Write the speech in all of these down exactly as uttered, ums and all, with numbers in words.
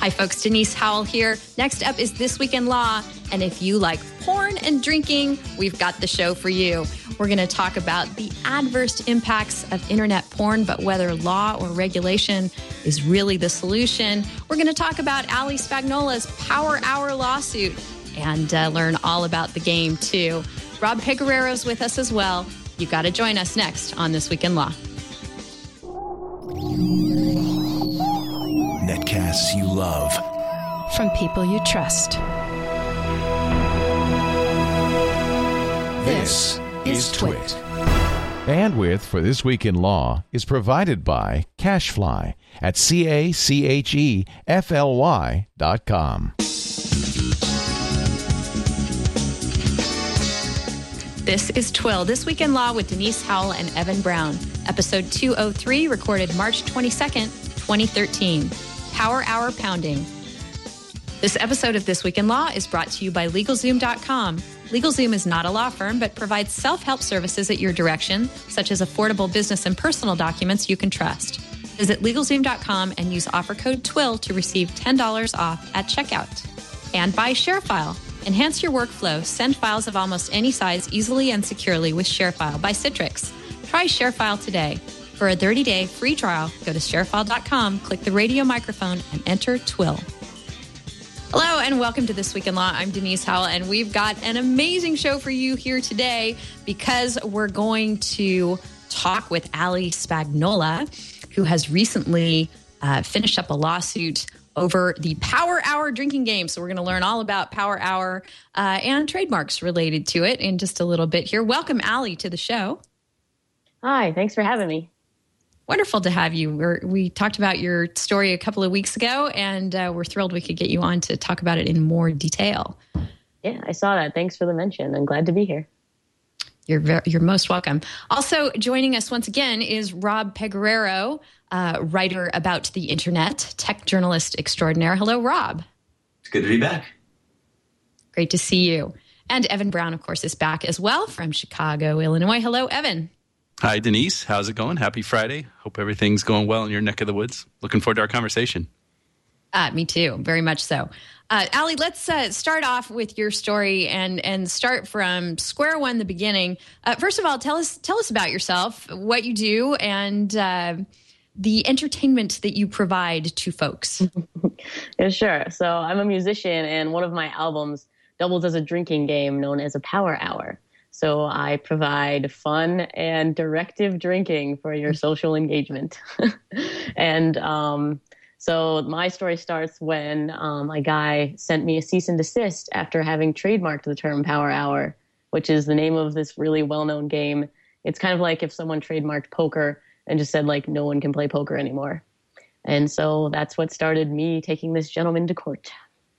Hi, folks. Denise Howell here. Next up is This Week in Law. And if you like porn and drinking, we've got the show for you. We're going to talk about the adverse impacts of internet porn, but whether law or regulation is really the solution. We're going to talk about Ali Spagnola's Power Hour lawsuit and uh, learn all about the game, too. Rob Peguerero's with us as well. You've got to join us next on This Week in Law. Netcasts you love. From people you trust. This is Twit. Bandwidth for This Week in Law is provided by CacheFly at C A C H E F L Y dot com. This is Twill, This Week in Law with Denise Howell and Evan Brown. Episode two oh three, recorded March twenty-second, twenty thirteen. Power Hour Pounding. This episode of This Week in Law is brought to you by LegalZoom dot com. LegalZoom is not a law firm, but provides self-help services at your direction, such as affordable business and personal documents you can trust. Visit LegalZoom dot com and use offer code TWILL to receive ten dollars off at checkout. And by ShareFile. Enhance your workflow. Send files of almost any size easily and securely with ShareFile by Citrix. Try ShareFile today. For a thirty-day free trial, go to ShareFile dot com, click the radio microphone, and enter TWILL. Hello, and welcome to This Week in Law. I'm Denise Howell, and we've got an amazing show for you here today because we're going to talk with Ali Spagnola, who has recently uh, finished up a lawsuit over the Power Hour drinking game. So we're going to learn all about Power Hour uh, and trademarks related to it in just a little bit here. Welcome, Ali, to the show. Hi, thanks for having me. Wonderful to have you. We're, we talked about your story a couple of weeks ago, and uh, we're thrilled we could get you on to talk about it in more detail. Yeah, I saw that. Thanks for the mention. I'm glad to be here. You're very, you're most welcome. Also joining us once again is Rob Peguerero, uh, writer about the internet, tech journalist extraordinaire. Hello, Rob. It's good to be back. Great to see you. And Evan Brown, of course, is back as well from Chicago, Illinois. Hello, Evan. Hi, Denise. How's it going? Happy Friday. Hope everything's going well in your neck of the woods. Looking forward to our conversation. Uh, me too. Very much so. Uh, Ali, let's uh, start off with your story and and start from square one, the beginning. Uh, first of all, tell us tell us about yourself, what you do, and uh, the entertainment that you provide to folks. Yeah, sure. So I'm a musician, and one of my albums doubles as a drinking game known as a Power Hour. So I provide fun and directive drinking for your social engagement. and um, so my story starts when um, a guy sent me a cease and desist after having trademarked the term Power Hour, which is the name of this really well-known game. It's kind of like if someone trademarked poker and just said, like, no one can play poker anymore. And so that's what started me taking this gentleman to court.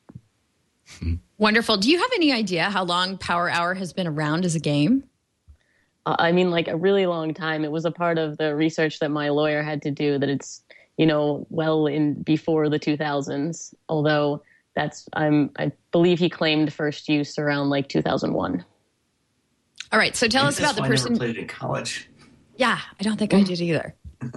Wonderful. Do you have any idea how long Power Hour has been around as a game? Uh, I mean, like a really long time. It was a part of the research that my lawyer had to do, that it's, you know, well in before the two thousands, although that's, I'm, I believe he claimed first use around like two thousand one. All right. So tell us about the person. I never played in college. Yeah, I don't think I did either.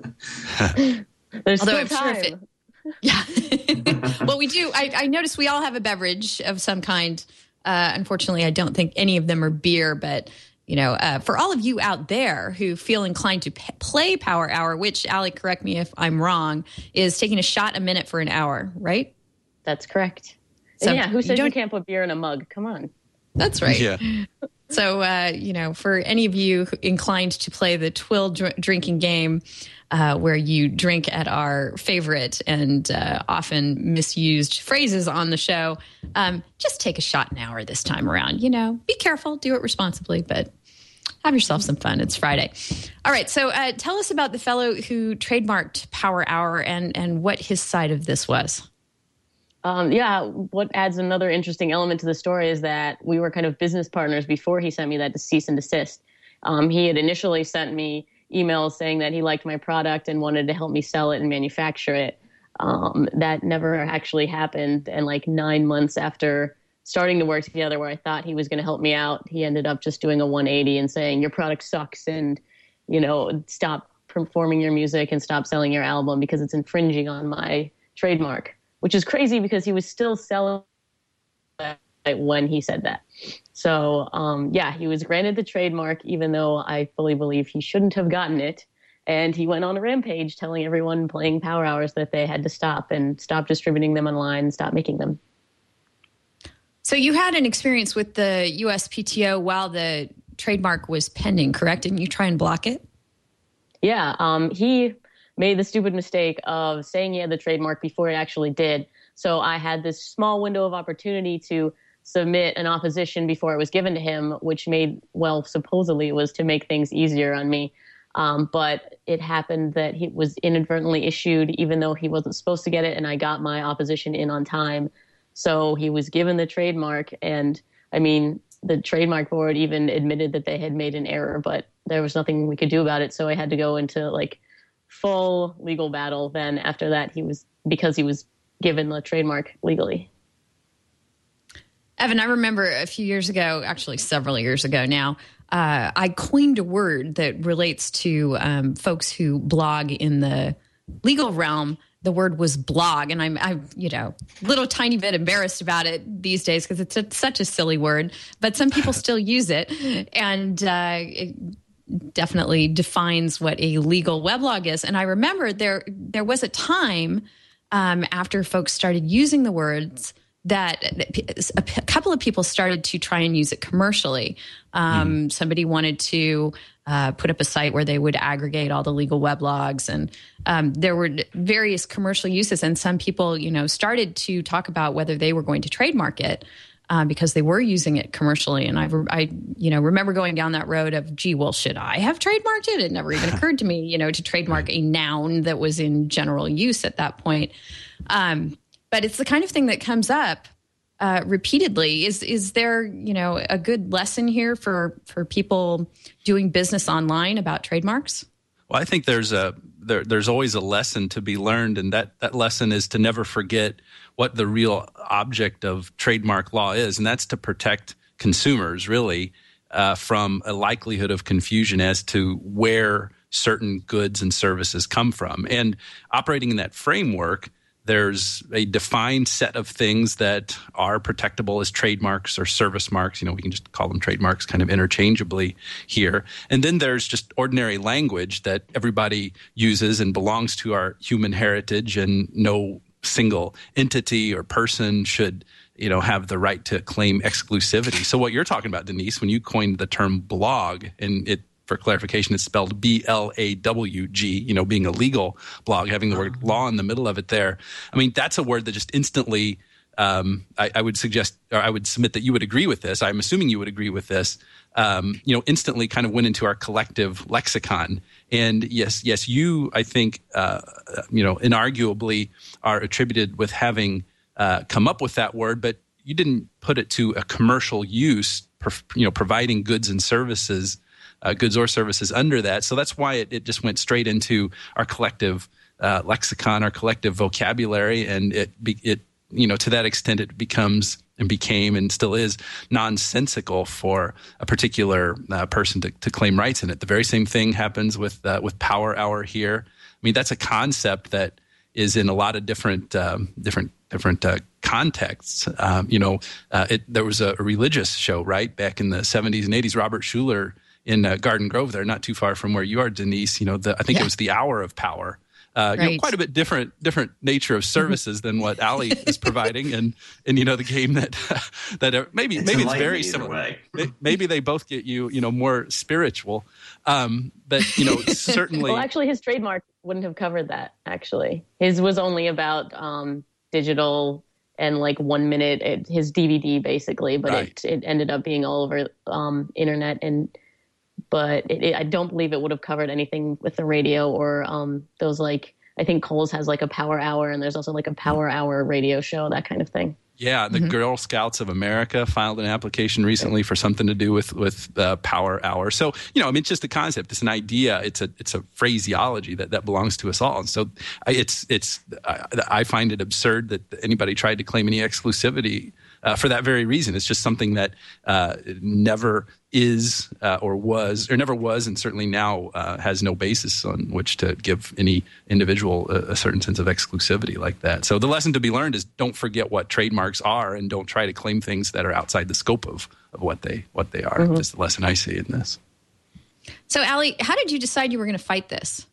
There's Although still I'm time. sure if it, yeah. Well, we do. I, I noticed we all have a beverage of some kind. Uh, unfortunately, I don't think any of them are beer, but, you know, uh, for all of you out there who feel inclined to p- play Power Hour, which, Ali, correct me if I'm wrong, is taking a shot a minute for an hour, right? That's correct. So yeah, who says you, you can't put beer in a mug? Come on. That's right. Yeah. So, uh, you know, for any of you inclined to play the Twill dr- drinking game, uh, where you drink at our favorite and uh, often misused phrases on the show, um, just take a shot an hour this time around. You know, be careful, do it responsibly, but have yourself some fun. It's Friday. All right. So uh, tell us about the fellow who trademarked Power Hour and, and what his side of this was. Um, yeah, what adds another interesting element to the story is that we were kind of business partners before he sent me that cease and desist. Um, he had initially sent me emails saying that he liked my product and wanted to help me sell it and manufacture it. Um, that never actually happened. And like nine months after starting to work together, where I thought he was going to help me out, he ended up just doing a one eighty and saying, your product sucks and, you know, stop performing your music and stop selling your album because it's infringing on my trademark. which is crazy because he was still selling when he said that. So, um, yeah, he was granted the trademark, even though I fully believe he shouldn't have gotten it. And he went on a rampage telling everyone playing Power Hours that they had to stop and stop distributing them online, stop making them. So you had an experience with the U S P T O while the trademark was pending, correct? Didn't you try and block it? Yeah, um, he made the stupid mistake of saying he had the trademark before it actually did. So I had this small window of opportunity to submit an opposition before it was given to him, which made, well, supposedly it was to make things easier on me. Um, but it happened that he was inadvertently issued, even though he wasn't supposed to get it, and I got my opposition in on time. So he was given the trademark, and I mean, the trademark board even admitted that they had made an error, but there was nothing we could do about it. So I had to go into like full legal battle. Then after that, he was, because he was given the trademark legally. Evan, I remember a few years ago, actually several years ago now, uh, I coined a word that relates to um, folks who blog in the legal realm. The word was blog, and I'm, I'm, you know, a little tiny bit embarrassed about it these days because it's a, such a silly word, but some people still use it, and uh, it definitely defines what a legal weblog is. And I remember there there was a time um, after folks started using the words that a couple of people started to try and use it commercially. Um, mm-hmm. Somebody wanted to uh, put up a site where they would aggregate all the legal weblogs, and um, there were various commercial uses. And some people, you know, started to talk about whether they were going to trademark it uh, because they were using it commercially. And I, I, you know, remember going down that road of, gee, well, should I have trademarked it? It never even occurred to me, you know, to trademark a noun that was in general use at that point. Um, But it's the kind of thing that comes up uh, repeatedly. Is is there, you know, a good lesson here for for people doing business online about trademarks? Well, I think there's a there, there's always a lesson to be learned, and that that lesson is to never forget what the real object of trademark law is, and that's to protect consumers, really, uh, from a likelihood of confusion as to where certain goods and services come from. And operating in that framework, there's a defined set of things that are protectable as trademarks or service marks. You know, we can just call them trademarks kind of interchangeably here. And then there's just ordinary language that everybody uses and belongs to our human heritage, and no single entity or person should, you know, have the right to claim exclusivity. So what you're talking about, Denise, when you coined the term blog, and it, for clarification, it's spelled B L A W G, you know, being a legal blog, having the word law in the middle of it there. I mean, that's a word that just instantly, um, I, I would suggest, or I would submit that you would agree with this. I'm assuming you would agree with this, um, you know, instantly kind of went into our collective lexicon. And yes, yes, you, I think, uh, you know, inarguably are attributed with having uh, come up with that word, but you didn't put it to a commercial use, you know, providing goods and services Uh, goods or services under that. So that's why it, it just went straight into our collective uh, lexicon, our collective vocabulary, and it, be, it, you know, to that extent, it becomes and became and still is nonsensical for a particular uh, person to, to claim rights in it. The very same thing happens with uh, with Power Hour here. I mean, that's a concept that is in a lot of different um, different different uh, contexts. Um, you know, uh, it, there was a, a religious show right back in the seventies and eighties. Robert Schuller in uh, Garden Grove there, not too far from where you are, Denise. You know, the, I think yeah. it was the Hour of Power. Uh, right. You know, quite a bit different different nature of services than what Allie is providing, and and you know the game that that are, maybe it's maybe it's very similar. Maybe they both get you you know more spiritual, um, but you know certainly. Well, actually, his trademark wouldn't have covered that. Actually, his was only about um, digital and like one minute. It, his D V D basically, but right. it it ended up being all over um, internet and. But it, it, I don't believe it would have covered anything with the radio or um, those like, I think Kohl's has like a Power Hour, and there's also like a Power Hour radio show, that kind of thing. Yeah, the mm-hmm. Girl Scouts of America filed an application recently for something to do with with uh, Power Hour. So, you know, I mean, it's just a concept. It's an idea. It's a it's a phraseology that, that belongs to us all. And so it's, it's I, I find it absurd that anybody tried to claim any exclusivity uh, for that very reason. It's just something that uh, never is uh, or was, or never was, and certainly now uh, has no basis on which to give any individual a, a certain sense of exclusivity like that. So the lesson to be learned is don't forget what trademarks are, and don't try to claim things that are outside the scope of, of what they what they are. Mm-hmm. Just the lesson I see in this. So, Allie, how did you decide you were going to fight this?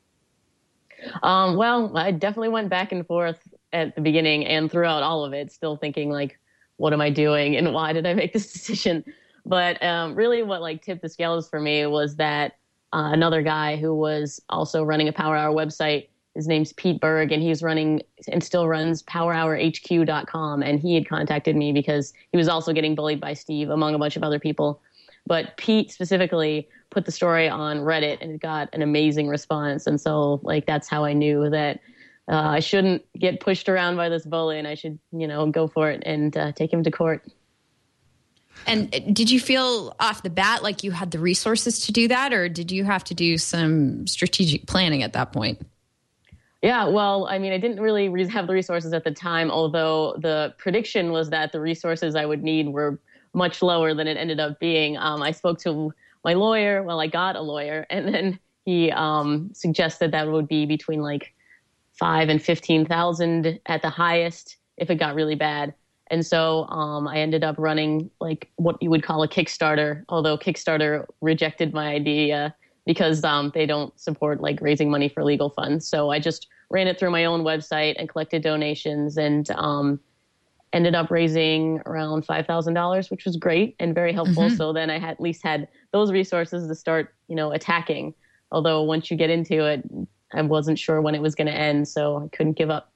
Um, well, I definitely went back and forth at the beginning and throughout all of it, still thinking like, what am I doing and why did I make this decision? But um, really what like tipped the scales for me was that uh, another guy who was also running a Power Hour website, his name's Pete Berg, and he's running and still runs power hour h q dot com. And he had contacted me because he was also getting bullied by Steve, among a bunch of other people. But Pete specifically put the story on Reddit and it got an amazing response. And so like that's how I knew that Uh, I shouldn't get pushed around by this bully, and I should, you know, go for it and uh, take him to court. And did you feel off the bat like you had the resources to do that, or did you have to do some strategic planning at that point? Yeah, well, I mean, I didn't really re- have the resources at the time, although the prediction was that the resources I would need were much lower than it ended up being. Um, I spoke to my lawyer. Well, I got a lawyer, and then he um, suggested that it would be between like five and fifteen thousand at the highest if it got really bad. And so um, I ended up running like what you would call a Kickstarter, although Kickstarter rejected my idea because um, they don't support like raising money for legal funds. So I just ran it through my own website and collected donations and um, ended up raising around five thousand dollars, which was great and very helpful. Mm-hmm. So then I had, at least had those resources to start, you know, attacking. Although once you get into it, I wasn't sure when it was going to end, so I couldn't give up.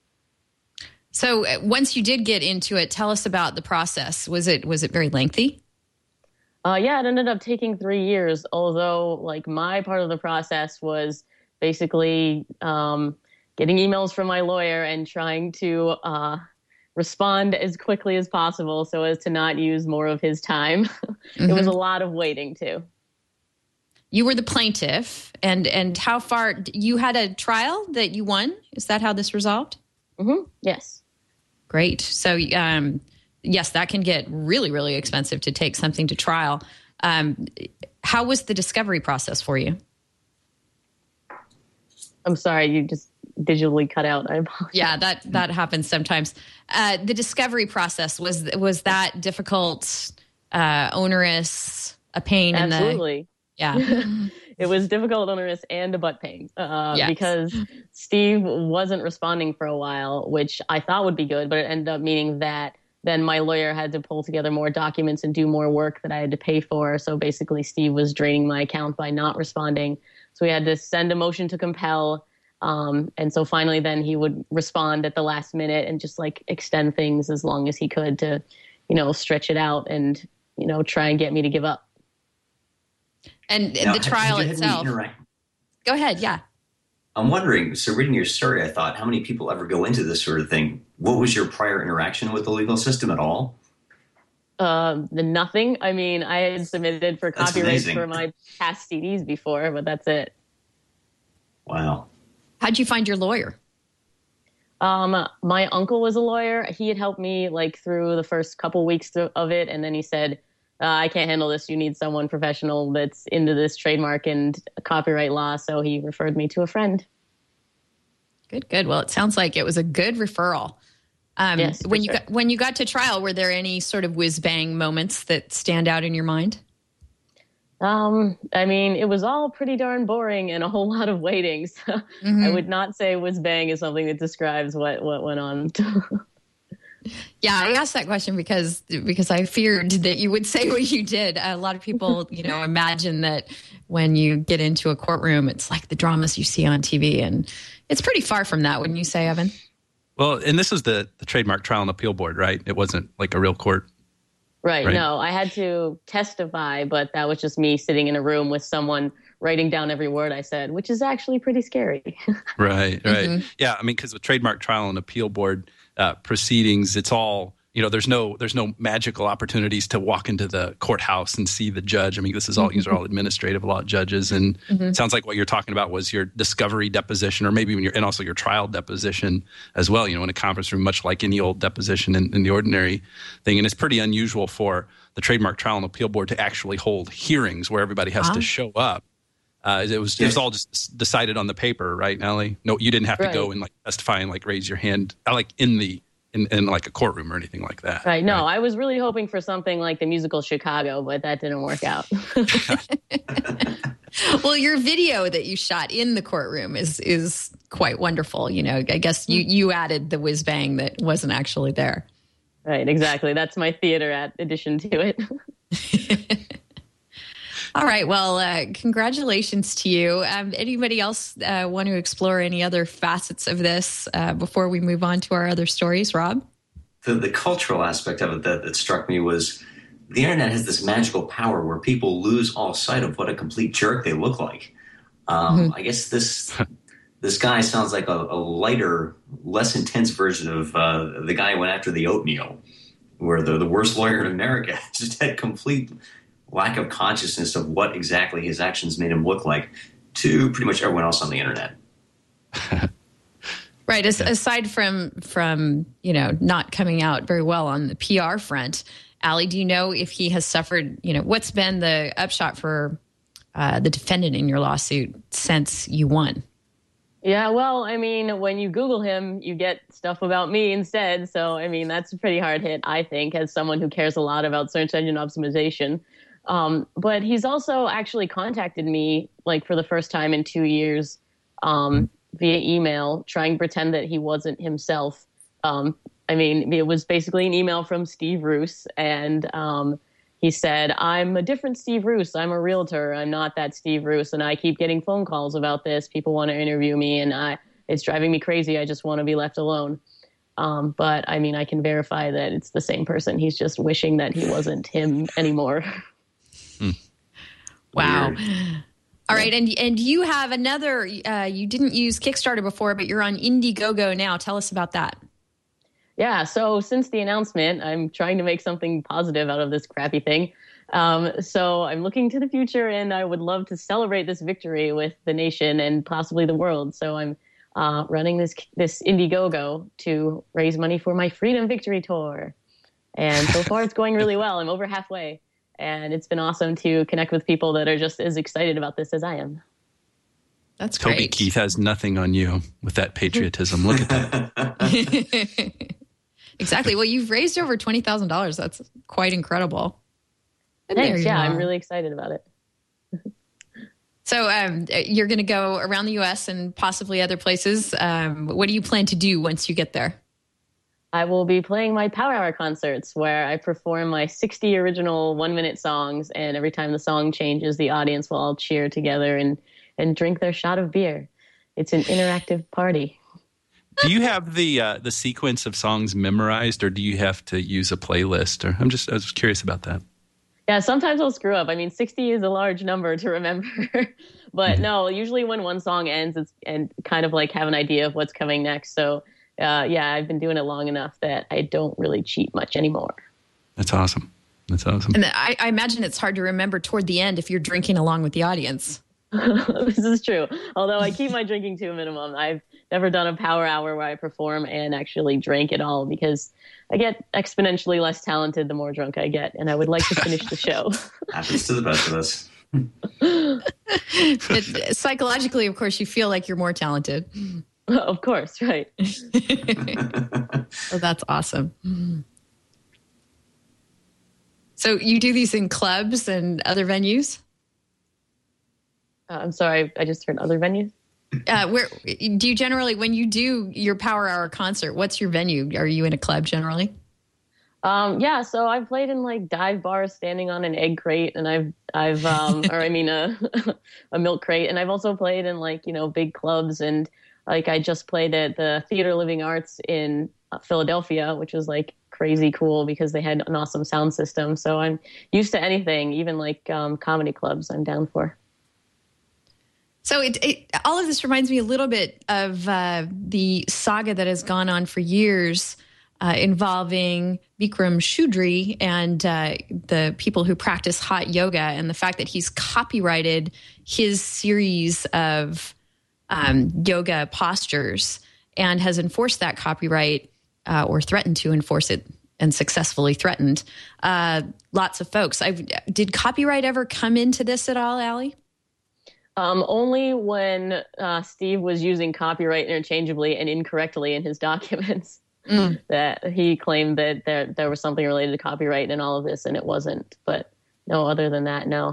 So once you did get into it, tell us about the process. Was it was it very lengthy? Uh, yeah, it ended up taking three years, although like my part of the process was basically um, getting emails from my lawyer and trying to uh, respond as quickly as possible so as to not use more of his time. Mm-hmm. It was a lot of waiting, too. You were the plaintiff, and and how far you had a trial that you won? Is that how this resolved? Mm-hmm. Yes. Great. So, um, yes, that can get really, really expensive to take something to trial. Um, how was the discovery process for you? I'm sorry, you just digitally cut out. I apologize. Yeah, that that happens sometimes. Uh, the discovery process was was that difficult, uh, onerous, a pain? Absolutely. In the Yeah. It was difficult, onerous, and a butt pain uh, yes. because Steve wasn't responding for a while, which I thought would be good, but it ended up meaning that then my lawyer had to pull together more documents and do more work that I had to pay for. So basically Steve was draining my account by not responding. So we had to send a motion to compel. Um, and so finally then he would respond at the last minute and just like extend things as long as he could to, you know, stretch it out and, you know, try and get me to give up. And now, the trial have, have itself. Go ahead. Yeah. I'm wondering, so reading your story, I thought, how many people ever go into this sort of thing? What was your prior interaction with the legal system at all? Uh, the nothing. I mean, I had submitted for That's copyrights amazing. for my past C Ds before, but that's it. Wow. How'd you find your lawyer? Um, my uncle was a lawyer. He had helped me like through the first couple weeks of it. And then he said, Uh, I can't handle this. You need someone professional that's into this trademark and copyright law. So he referred me to a friend. Good, good. Well, it sounds like it was a good referral. Um, yes, when you sure. got, when you got to trial, were there any sort of whiz bang moments that stand out in your mind? Um, I mean, it was all pretty darn boring and a whole lot of waiting. So mm-hmm. I would not say whiz bang is something that describes what, what went on. Yeah, I asked that question because because I feared that you would say what you did. A lot of people, you know, imagine that when you get into a courtroom, it's like the dramas you see on T V, and it's pretty far from that, wouldn't you say, Evan? Well, and this is the, the Trademark Trial and Appeal Board, right? It wasn't like a real court. Right, right. No, I had to testify, but that was just me sitting in a room with someone writing down every word I said, which is actually pretty scary. Right, right. Mm-hmm. Yeah, I mean, because with Trademark Trial and Appeal Board uh, proceedings, it's all you know, there's no there's no magical opportunities to walk into the courthouse and see the judge. I mean, this is all these are all administrative law judges, and mm-hmm. it sounds like what you're talking about was your discovery deposition, or maybe when you're and also your trial deposition as well. You know, in a conference room, much like any old deposition in, in the ordinary thing, and it's pretty unusual for the Trademark Trial and Appeal Board to actually hold hearings where everybody has wow. to show up. Uh, it was yes. it was all just decided on the paper, right, Allie? No, you didn't have to right. go and like testify and like raise your hand, like in the. In, in like a courtroom or anything like that. Right. No, right? I was really hoping for something like the musical Chicago, but that didn't work out. Well, your video that you shot in the courtroom is is quite wonderful. You know, I guess you, you added the whiz bang that wasn't actually there. Right. Exactly. That's my theater at addition to it. All right. Well, uh, congratulations to you. Um, anybody else uh, want to explore any other facets of this uh, before we move on to our other stories, Rob? The, the cultural aspect of it that, that struck me was the internet has this magical power where people lose all sight of what a complete jerk they look like. Um, mm-hmm. I guess this this guy sounds like a, a lighter, less intense version of uh, the guy who went after the oatmeal, where the, the worst lawyer in America just had complete lack of consciousness of what exactly his actions made him look like to pretty much everyone else on the internet. Right. As, aside from, from, you know, not coming out very well on the P R front, Allie, do you know if he has suffered, you know, what's been the upshot for uh, the defendant in your lawsuit since you won? Yeah, well, I mean, when you Google him, you get stuff about me instead. So, I mean, that's a pretty hard hit, I think, as someone who cares a lot about search engine optimization. Um, but he's also actually contacted me, like, for the first time in two years um, via email, trying to pretend that he wasn't himself. Um, I mean, it was basically an email from Steve Roos, and um, he said, I'm a different Steve Roos. I'm a realtor. I'm not that Steve Roos, and I keep getting phone calls about this. People want to interview me, and I, it's driving me crazy. I just want to be left alone. Um, but, I mean, I can verify that it's the same person. He's just wishing that he wasn't him anymore. Hmm. Wow. Weird. All right. And and you have another, uh, you didn't use Kickstarter before, but you're on Indiegogo now. Tell us about that. Yeah. So since the announcement, I'm trying to make something positive out of this crappy thing. Um, so I'm looking to the future, and I would love to celebrate this victory with the nation and possibly the world. So I'm uh, running this this Indiegogo to raise money for my Freedom Victory Tour. And so far it's going really well. I'm over halfway. And it's been awesome to connect with people that are just as excited about this as I am. That's great. Toby Keith has nothing on you with that patriotism. Look at that. Exactly. Well, you've raised over twenty thousand dollars. That's quite incredible. And Thanks. Yeah, I'm really excited about it. So um, you're going to go around the U S and possibly other places. Um, what do you plan to do once you get there? I will be playing my Power Hour concerts where I perform my sixty original one-minute songs, and every time the song changes, the audience will all cheer together and, and drink their shot of beer. It's an interactive party. Do you have the uh, the sequence of songs memorized, or do you have to use a playlist? Or I'm just I was curious about that. Yeah, sometimes I'll screw up. I mean, sixty is a large number to remember. But mm-hmm. no, usually when one song ends, it's and kind of like have an idea of what's coming next. So Uh, yeah, I've been doing it long enough that I don't really cheat much anymore. That's awesome. That's awesome. And I, I imagine it's hard to remember toward the end if you're drinking along with the audience. This is true. Although I keep my drinking to a minimum. I've never done a power hour where I perform and actually drink at all because I get exponentially less talented the more drunk I get, and I would like to finish the show. Happens to the best of us. It, psychologically, of course, you feel like you're more talented. Of course, right. Oh, that's awesome. So you do these in clubs and other venues? Uh, I'm sorry, I just heard other venues. Uh, where do you generally, when you do your Power Hour concert, what's your venue? Are you in a club generally? Um, yeah, so I've played in like dive bars standing on an egg crate, and I've, I've, um, or I mean a, a milk crate, and I've also played in like, you know, big clubs, and like I just played at the Theater Living Arts in Philadelphia, which was like crazy cool because they had an awesome sound system. So I'm used to anything, even like um, comedy clubs I'm down for. So it, it, all of this reminds me a little bit of uh, the saga that has gone on for years uh, involving Bikram Choudhury and uh, the people who practice hot yoga, and the fact that he's copyrighted his series of um, yoga postures and has enforced that copyright uh, or threatened to enforce it and successfully threatened uh, lots of folks. I've, did copyright ever come into this at all, Allie? Um, only when uh, Steve was using copyright interchangeably and incorrectly in his documents. Mm. That he claimed that there there was something related to copyright in all of this, and it wasn't. But no, other than that, no.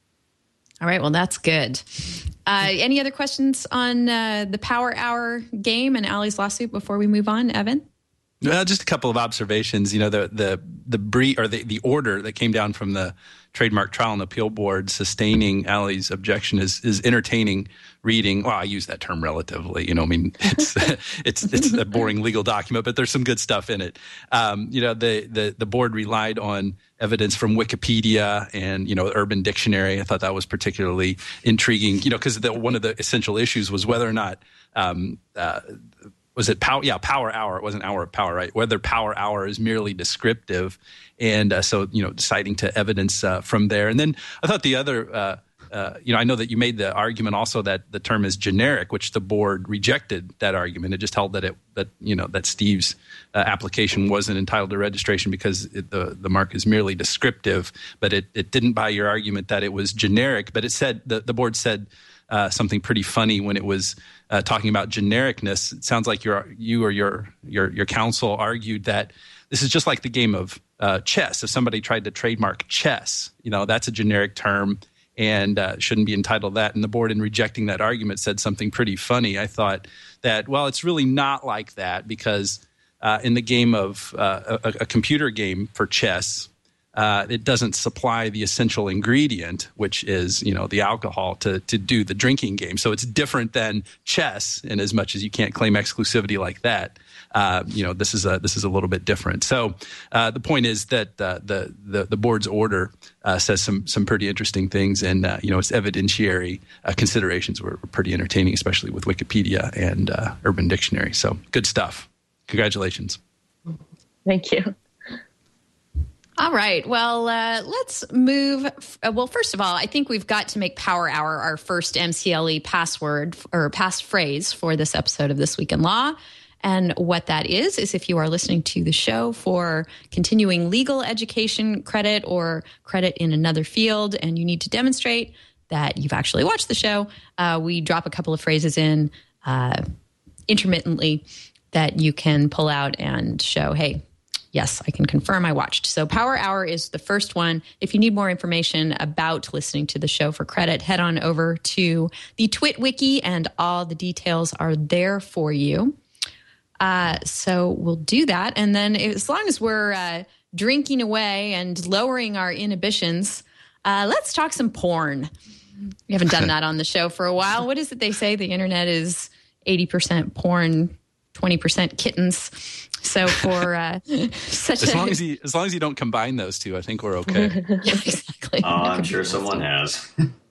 All right, well, that's good. Uh, any other questions on uh, the Power Hour game and Allie's lawsuit before we move on, Evan? Well, just a couple of observations. You know, the the the brief or the, the order that came down from the Trademark Trial and Appeal Board sustaining Allie's objection is is entertaining reading. Well, I use that term relatively. You know, I mean, it's it's it's a boring legal document, but there's some good stuff in it. Um, you know, the the the board relied on evidence from Wikipedia and, you know, Urban Dictionary. I thought that was particularly intriguing. You know, because one of the essential issues was whether or not um, uh, was it power? Yeah, Power Hour. It wasn't Hour of Power, right? Whether Power Hour is merely descriptive, and uh, so you know, citing to evidence uh, from there. And then I thought the other, uh, uh, you know, I know that you made the argument also that the term is generic, which the board rejected that argument. It just held that it that you know that Steve's uh, application wasn't entitled to registration because it, the the mark is merely descriptive. But it it didn't buy your argument that it was generic. But it said the the board said. Uh, something pretty funny when it was uh, talking about genericness. It sounds like your you or your your your counsel argued that this is just like the game of uh, chess. If somebody tried to trademark chess, you know, that's a generic term and uh, shouldn't be entitled to that. And the board, in rejecting that argument, said something pretty funny. I thought that, well, it's really not like that because uh, in the game of uh, a, a computer game for chess, Uh, it doesn't supply the essential ingredient, which is, you know, the alcohol to to do the drinking game. So it's different than chess in as much as you can't claim exclusivity like that. Uh, you know, this is a this is a little bit different. So uh, the point is that uh, the, the the board's order uh, says some some pretty interesting things, and uh, you know, its evidentiary uh, considerations were, were pretty entertaining, especially with Wikipedia and uh, Urban Dictionary. So good stuff. Congratulations. Thank you. All right. Well, uh, let's move. Uh, well, first of all, I think we've got to make Power Hour our first M C L E password or passphrase for this episode of This Week in Law. And what that is, is if you are listening to the show for continuing legal education credit or credit in another field and you need to demonstrate that you've actually watched the show, uh, we drop a couple of phrases in uh, intermittently that you can pull out and show, hey, yes, I can confirm I watched. So Power Hour is the first one. If you need more information about listening to the show for credit, head on over to the Twit Wiki and all the details are there for you. Uh, so we'll do that. And then as long as we're uh, drinking away and lowering our inhibitions, uh, let's talk some porn. We haven't done that on the show for a while. What is it they say? The internet is eighty percent porn, twenty percent kittens. So for uh, such as a, long as you as long as you don't combine those two, I think we're okay. Yeah, exactly. Oh, I'm sure someone has.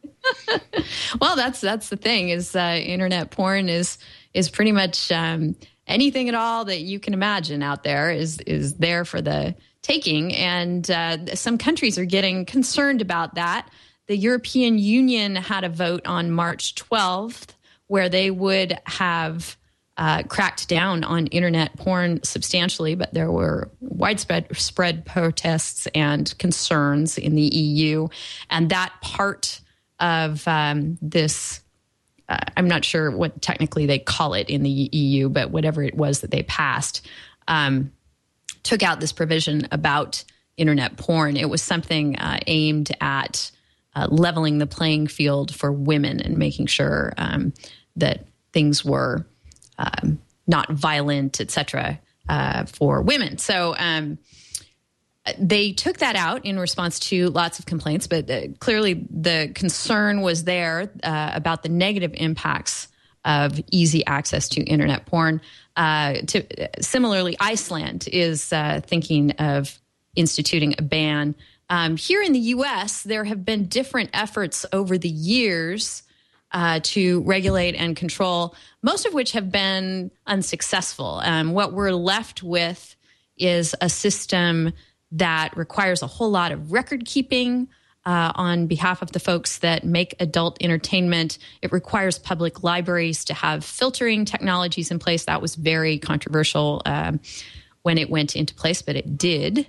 Well, that's that's the thing is uh, internet porn is is pretty much um, anything at all that you can imagine out there is is there for the taking, and uh, some countries are getting concerned about that. The European Union had a vote on March twelfth where they would have Uh, cracked down on internet porn substantially, but there were widespread spread protests and concerns in the E U. And that part of um, this, uh, I'm not sure what technically they call it in the E U, but whatever it was that they passed, um, took out this provision about internet porn. It was something uh, aimed at uh, leveling the playing field for women and making sure um, that things were Um, not violent, et cetera, uh, for women. So um, they took that out in response to lots of complaints, but uh, clearly the concern was there uh, about the negative impacts of easy access to internet porn. Uh, to, similarly, Iceland is uh, thinking of instituting a ban. Um, here in the U S, there have been different efforts over the years Uh, to regulate and control, most of which have been unsuccessful. Um, what we're left with is a system that requires a whole lot of record keeping uh, on behalf of the folks that make adult entertainment. It requires public libraries to have filtering technologies in place. That was very controversial um, when it went into place, but it did.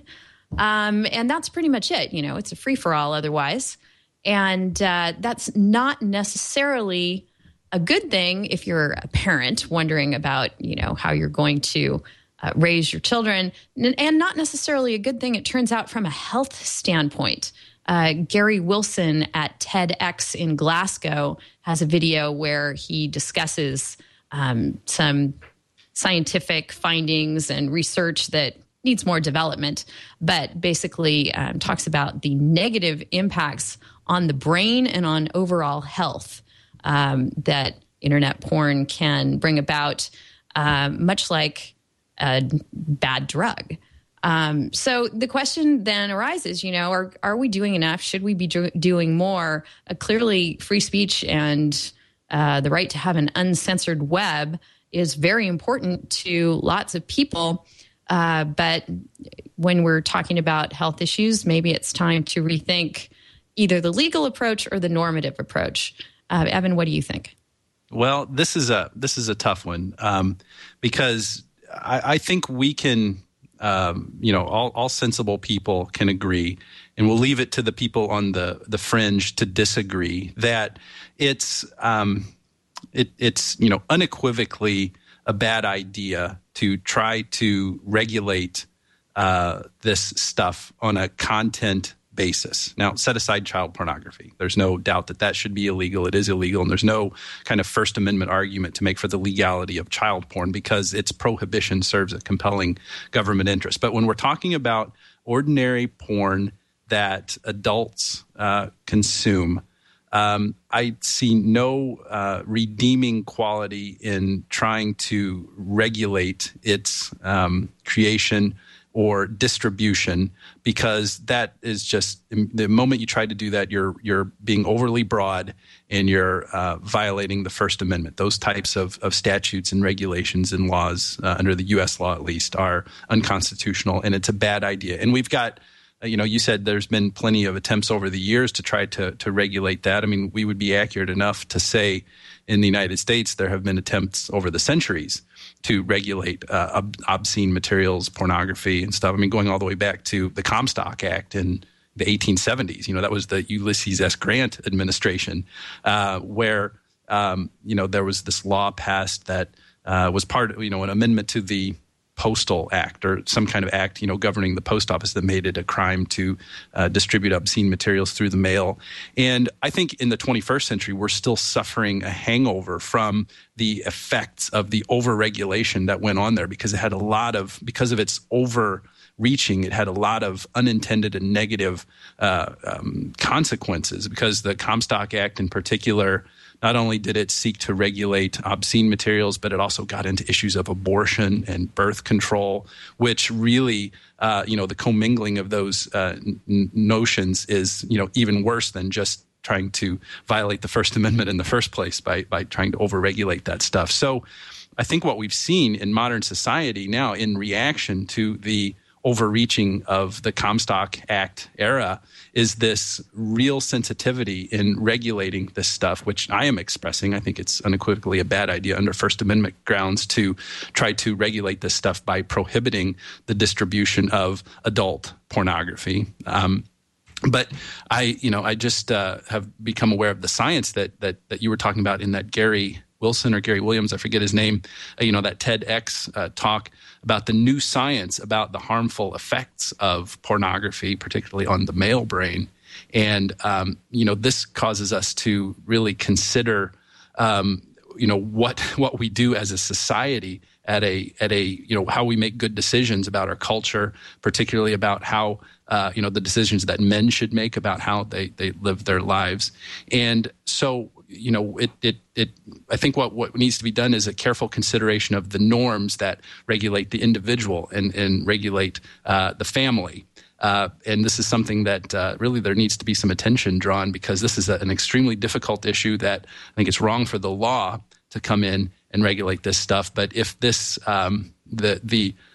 Um, and that's pretty much it. You know, it's a free-for-all otherwise. And uh, that's not necessarily a good thing if you're a parent wondering about, you know, how you're going to uh, raise your children, and not necessarily a good thing, it turns out, from a health standpoint. Uh, Gary Wilson at TEDx in Glasgow has a video where he discusses um, some scientific findings and research that needs more development, but basically um, talks about the negative impacts on the brain and on overall health um, that internet porn can bring about, um, much like a bad drug. Um, so the question then arises, you know, are are we doing enough? Should we be do- doing more? Uh, clearly, free speech and uh, the right to have an uncensored web is very important to lots of people. Uh, but when we're talking about health issues, maybe it's time to rethink either the legal approach or the normative approach. Uh, Evan, what do you think? Well, this is a this is a tough one um, because I, I think we can, um, you know, all, all sensible people can agree, and we'll leave it to the people on the the fringe to disagree, that it's um, it, it's you know unequivocally a bad idea to try to regulate uh, this stuff on a content basis. Now, set aside child pornography. There's no doubt that that should be illegal. It is illegal, and there's no kind of First Amendment argument to make for the legality of child porn because its prohibition serves a compelling government interest. But when we're talking about ordinary porn that adults uh, consume, Um, I see no uh, redeeming quality in trying to regulate its um, creation or distribution, because that is just the moment you try to do that, you're you're being overly broad and you're uh, violating the First Amendment. Those types of, of statutes and regulations and laws uh, under the U S law, at least, are unconstitutional, and it's a bad idea. And we've got. You know, you said there's been plenty of attempts over the years to try to to regulate that. I mean, we would be accurate enough to say in the United States there have been attempts over the centuries to regulate uh, ob- obscene materials, pornography and stuff. I mean, going all the way back to the Comstock Act in the eighteen seventies. You know, that was the Ulysses S. Grant administration uh, where, um, you know, there was this law passed that uh, was part of, you know, an amendment to the Postal Act or some kind of act, you know, governing the post office that made it a crime to uh, distribute obscene materials through the mail. And I think in the twenty-first century, we're still suffering a hangover from the effects of the overregulation that went on there, because it had a lot of, because of its overreaching, it had a lot of unintended and negative uh, um, consequences, because the Comstock Act in particular, not only did it seek to regulate obscene materials, but it also got into issues of abortion and birth control, which really, uh, you know, the commingling of those uh, n- notions is, you know, even worse than just trying to violate the First Amendment in the first place by by trying to overregulate that stuff. So I think what we've seen in modern society now in reaction to the overreaching of the Comstock Act era is this real sensitivity in regulating this stuff, which I am expressing. I think it's unequivocally a bad idea under First Amendment grounds to try to regulate this stuff by prohibiting the distribution of adult pornography. Um, But I, you know, I just uh, have become aware of the science that that that you were talking about in that Gary Wilson or Gary Williams, I forget his name, uh, you know, that TEDx uh, talk about the new science about the harmful effects of pornography, particularly on the male brain. And, um, you know, this causes us to really consider, um, you know, what what we do as a society at a at a you know how we make good decisions about our culture, particularly about how uh, you know the decisions that men should make about how they they live their lives. And so you know it it it I think what what needs to be done is a careful consideration of the norms that regulate the individual and and regulate uh, the family. Uh, and this is something that uh, really there needs to be some attention drawn, because this is a, an extremely difficult issue that I think it's wrong for the law to come in and regulate this stuff. But if this um, the the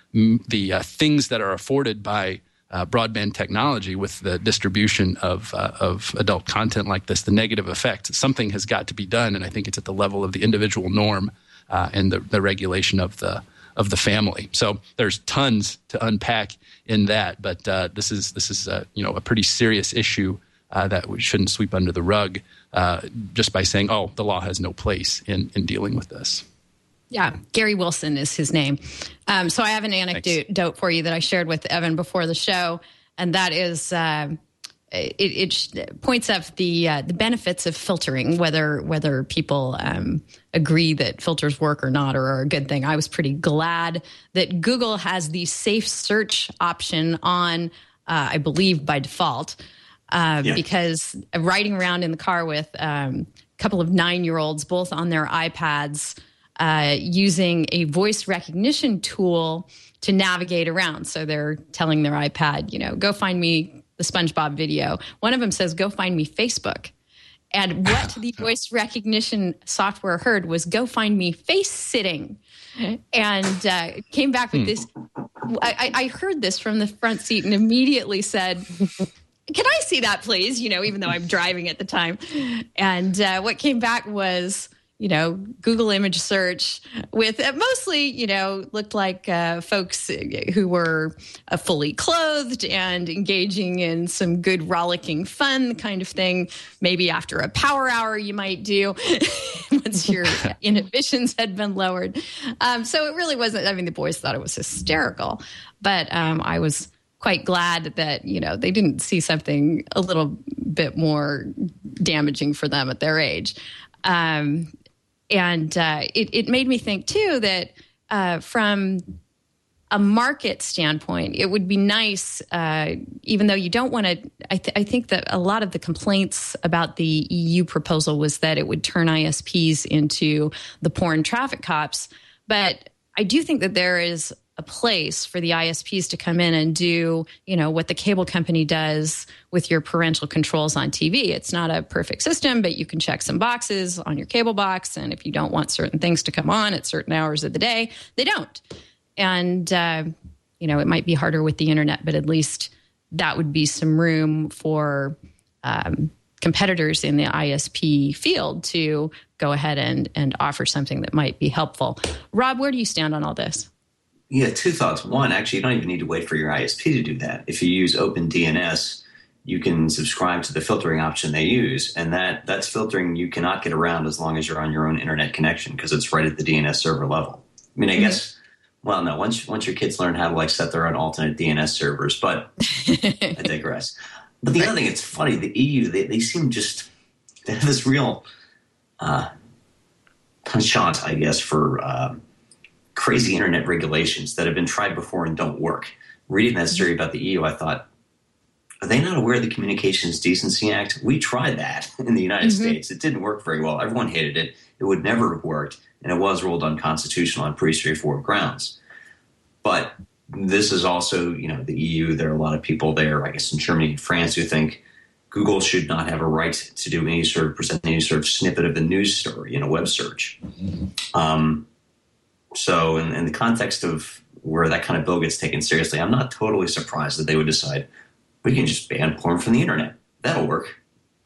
the uh, things that are afforded by uh, broadband technology with the distribution of uh, of adult content like this, the negative effects. Something has got to be done, and I think it's at the level of the individual norm uh, and the, the regulation of the of the family. So there's tons to unpack in that, but uh, this is this is uh, you know a pretty serious issue uh, that we shouldn't sweep under the rug uh, just by saying, oh, the law has no place in in dealing with this. Yeah, Gary Wilson is his name. Um, so I have an anecdote for you that I shared with Evan before the show, and that is uh, it, it points up the uh, the benefits of filtering, whether whether people um, agree that filters work or not, or are a good thing. I was pretty glad that Google has the safe search option on, uh, I believe, by default, uh, yeah. because riding around in the car with um, a couple of nine-year-olds, both on their iPads, Uh, using a voice recognition tool to navigate around. So they're telling their iPad, you know, go find me the SpongeBob video. One of them says, go find me Facebook. And what the voice recognition software heard was, go find me face sitting. And uh, came back with this. I, I heard this from the front seat and immediately said, can I see that, please? You know, even though I'm driving at the time. And uh, what came back was, you know, Google image search with uh, mostly, you know, looked like uh, folks who were uh, fully clothed and engaging in some good rollicking fun kind of thing. Maybe after a power hour you might do once your inhibitions had been lowered. Um, so it really wasn't, I mean, the boys thought it was hysterical, but um, I was quite glad that, you know, they didn't see something a little bit more damaging for them at their age. Um, And uh, it, it made me think, too, that uh, from a market standpoint, it would be nice, uh, even though you don't want to, I, th- I think that a lot of the complaints about the E U proposal was that it would turn I S Ps into the porn traffic cops. But I do think that there is a place for the I S Ps to come in and do, you know, what the cable company does with your parental controls on T V. It's not a perfect system, but you can check some boxes on your cable box. And if you don't want certain things to come on at certain hours of the day, they don't. And, uh, you know, it might be harder with the internet, but at least that would be some room for um, competitors in the I S P field to go ahead and, and offer something that might be helpful. Rob, where do you stand on all this? Yeah, two thoughts. One, actually, you don't even need to wait for your I S P to do that. If you use OpenDNS, you can subscribe to the filtering option they use, and that that's filtering you cannot get around as long as you're on your own internet connection because it's right at the D N S server level. I mean, I mm-hmm. guess, well, no, once once your kids learn how to like set their own alternate D N S servers, but I digress. But the other thing, it's funny, the E U, they, they seem just, they have this real uh, penchant, I guess, for uh, crazy internet regulations that have been tried before and don't work. Reading that story about the E U, I thought, are they not aware of the Communications Decency Act? We tried that in the United mm-hmm. States. It didn't work very well. Everyone hated it. It would never have worked, and it was ruled unconstitutional on pretty straightforward grounds. But this is also, you know, the E U. There are a lot of people there, I guess in Germany and France, who think Google should not have a right to do any sort of, present any sort of snippet of the news story in a web search. Mm-hmm. Um, so in, in the context of where that kind of bill gets taken seriously, I'm not totally surprised that they would decide we can just ban porn from the internet. That'll work.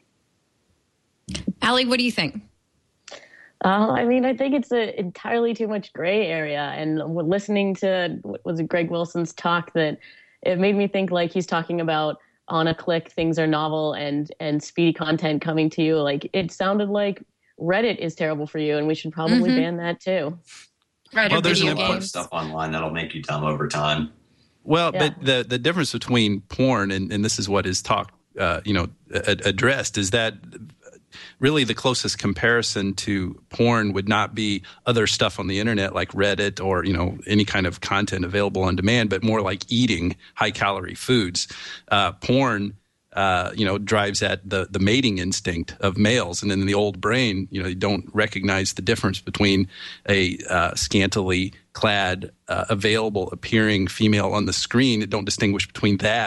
Allie, what do you think? Uh, I mean, I think it's a entirely too much gray area. And listening to, what was it, Greg Wilson's talk, that it made me think like he's talking about on a click, things are novel and, and speedy content coming to you. Like it sounded like Reddit is terrible for you and we should probably mm-hmm. ban that too. Right, well, there's a lot of stuff online that'll make you dumb over time. Well, yeah. but the, the difference between porn and, and this is what is talk, uh, you know, a, addressed is that really the closest comparison to porn would not be other stuff on the internet like Reddit or, you know, any kind of content available on demand, but more like eating high calorie foods. Uh, porn, uh, you know, drives at the, the mating instinct of males. And in the old brain, you know, you don't recognize the difference between a uh, scantily clad, uh, available appearing female on the screen. It don't distinguish between that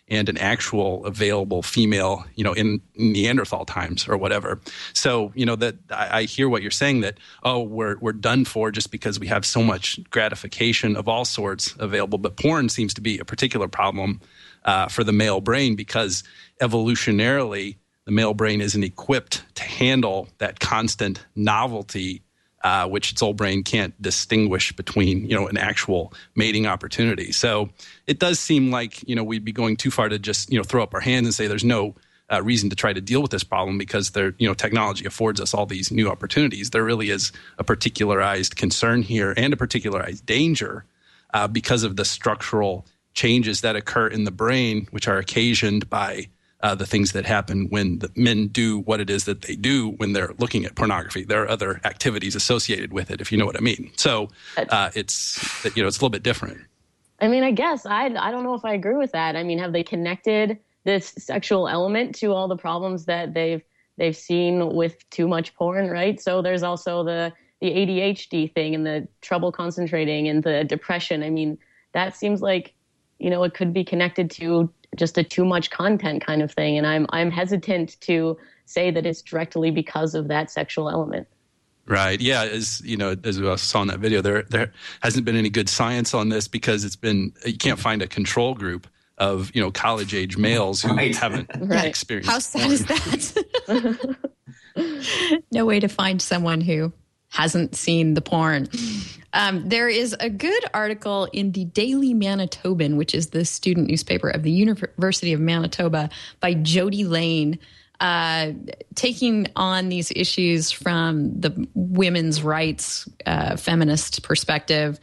and an actual available female, you know, in Neanderthal times or whatever. So, you know, that I, I hear what you're saying, that, oh, we're we're done for just because we have so much gratification of all sorts available. But porn seems to be a particular problem uh, for the male brain, because evolutionarily, the male brain isn't equipped to handle that constant novelty, uh, which its old brain can't distinguish between, you know, an actual mating opportunity. So it does seem like, you know, we'd be going too far to just, you know, throw up our hands and say there's no uh, reason to try to deal with this problem because there, you know, technology affords us all these new opportunities. There really is a particularized concern here and a particularized danger uh, because of the structural changes that occur in the brain, which are occasioned by Uh, the things that happen when the men do what it is that they do when they're looking at pornography. There are other activities associated with it, if you know what I mean. So uh, it's, you know, it's a little bit different. I mean, I guess I, I don't know if I agree with that. I mean, have they connected this sexual element to all the problems that they've they've seen with too much porn, right? So there's also the the A D H D thing and the trouble concentrating and the depression. I mean, that seems like, you know, it could be connected to just a too much content kind of thing. And I'm I'm hesitant to say that it's directly because of that sexual element. Right. Yeah. As you know, as we also saw in that video, there there hasn't been any good science on this because it's been, you can't find a control group of, you know, college age males who right. haven't Right. experienced. How sad porn. is that? No way to find someone who hasn't seen the porn. Um, there is a good article in the Daily Manitoban, which is the student newspaper of the University of Manitoba, by Jody Lane, uh, taking on these issues from the women's rights, uh, feminist perspective,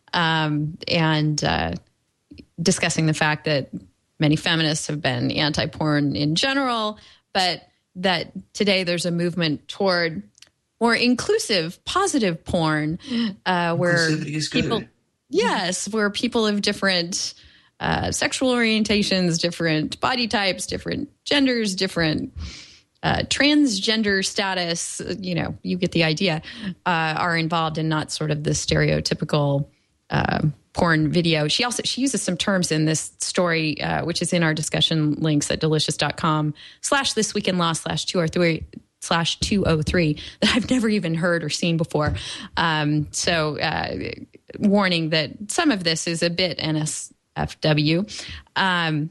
um, and uh, discussing the fact that many feminists have been anti-porn in general, but that today there's a movement toward more inclusive, positive porn, uh, where people, good. yes, where people of different uh, sexual orientations, different body types, different genders, different uh, transgender status, you know, you get the idea, uh, are involved in not sort of the stereotypical uh, porn video. She also, she uses some terms in this story, uh, which is in our discussion links at delicious.com slash this week in law slash two or three. slash two oh three that I've never even heard or seen before. Um, so uh, warning that some of this is a bit N S F W. Um,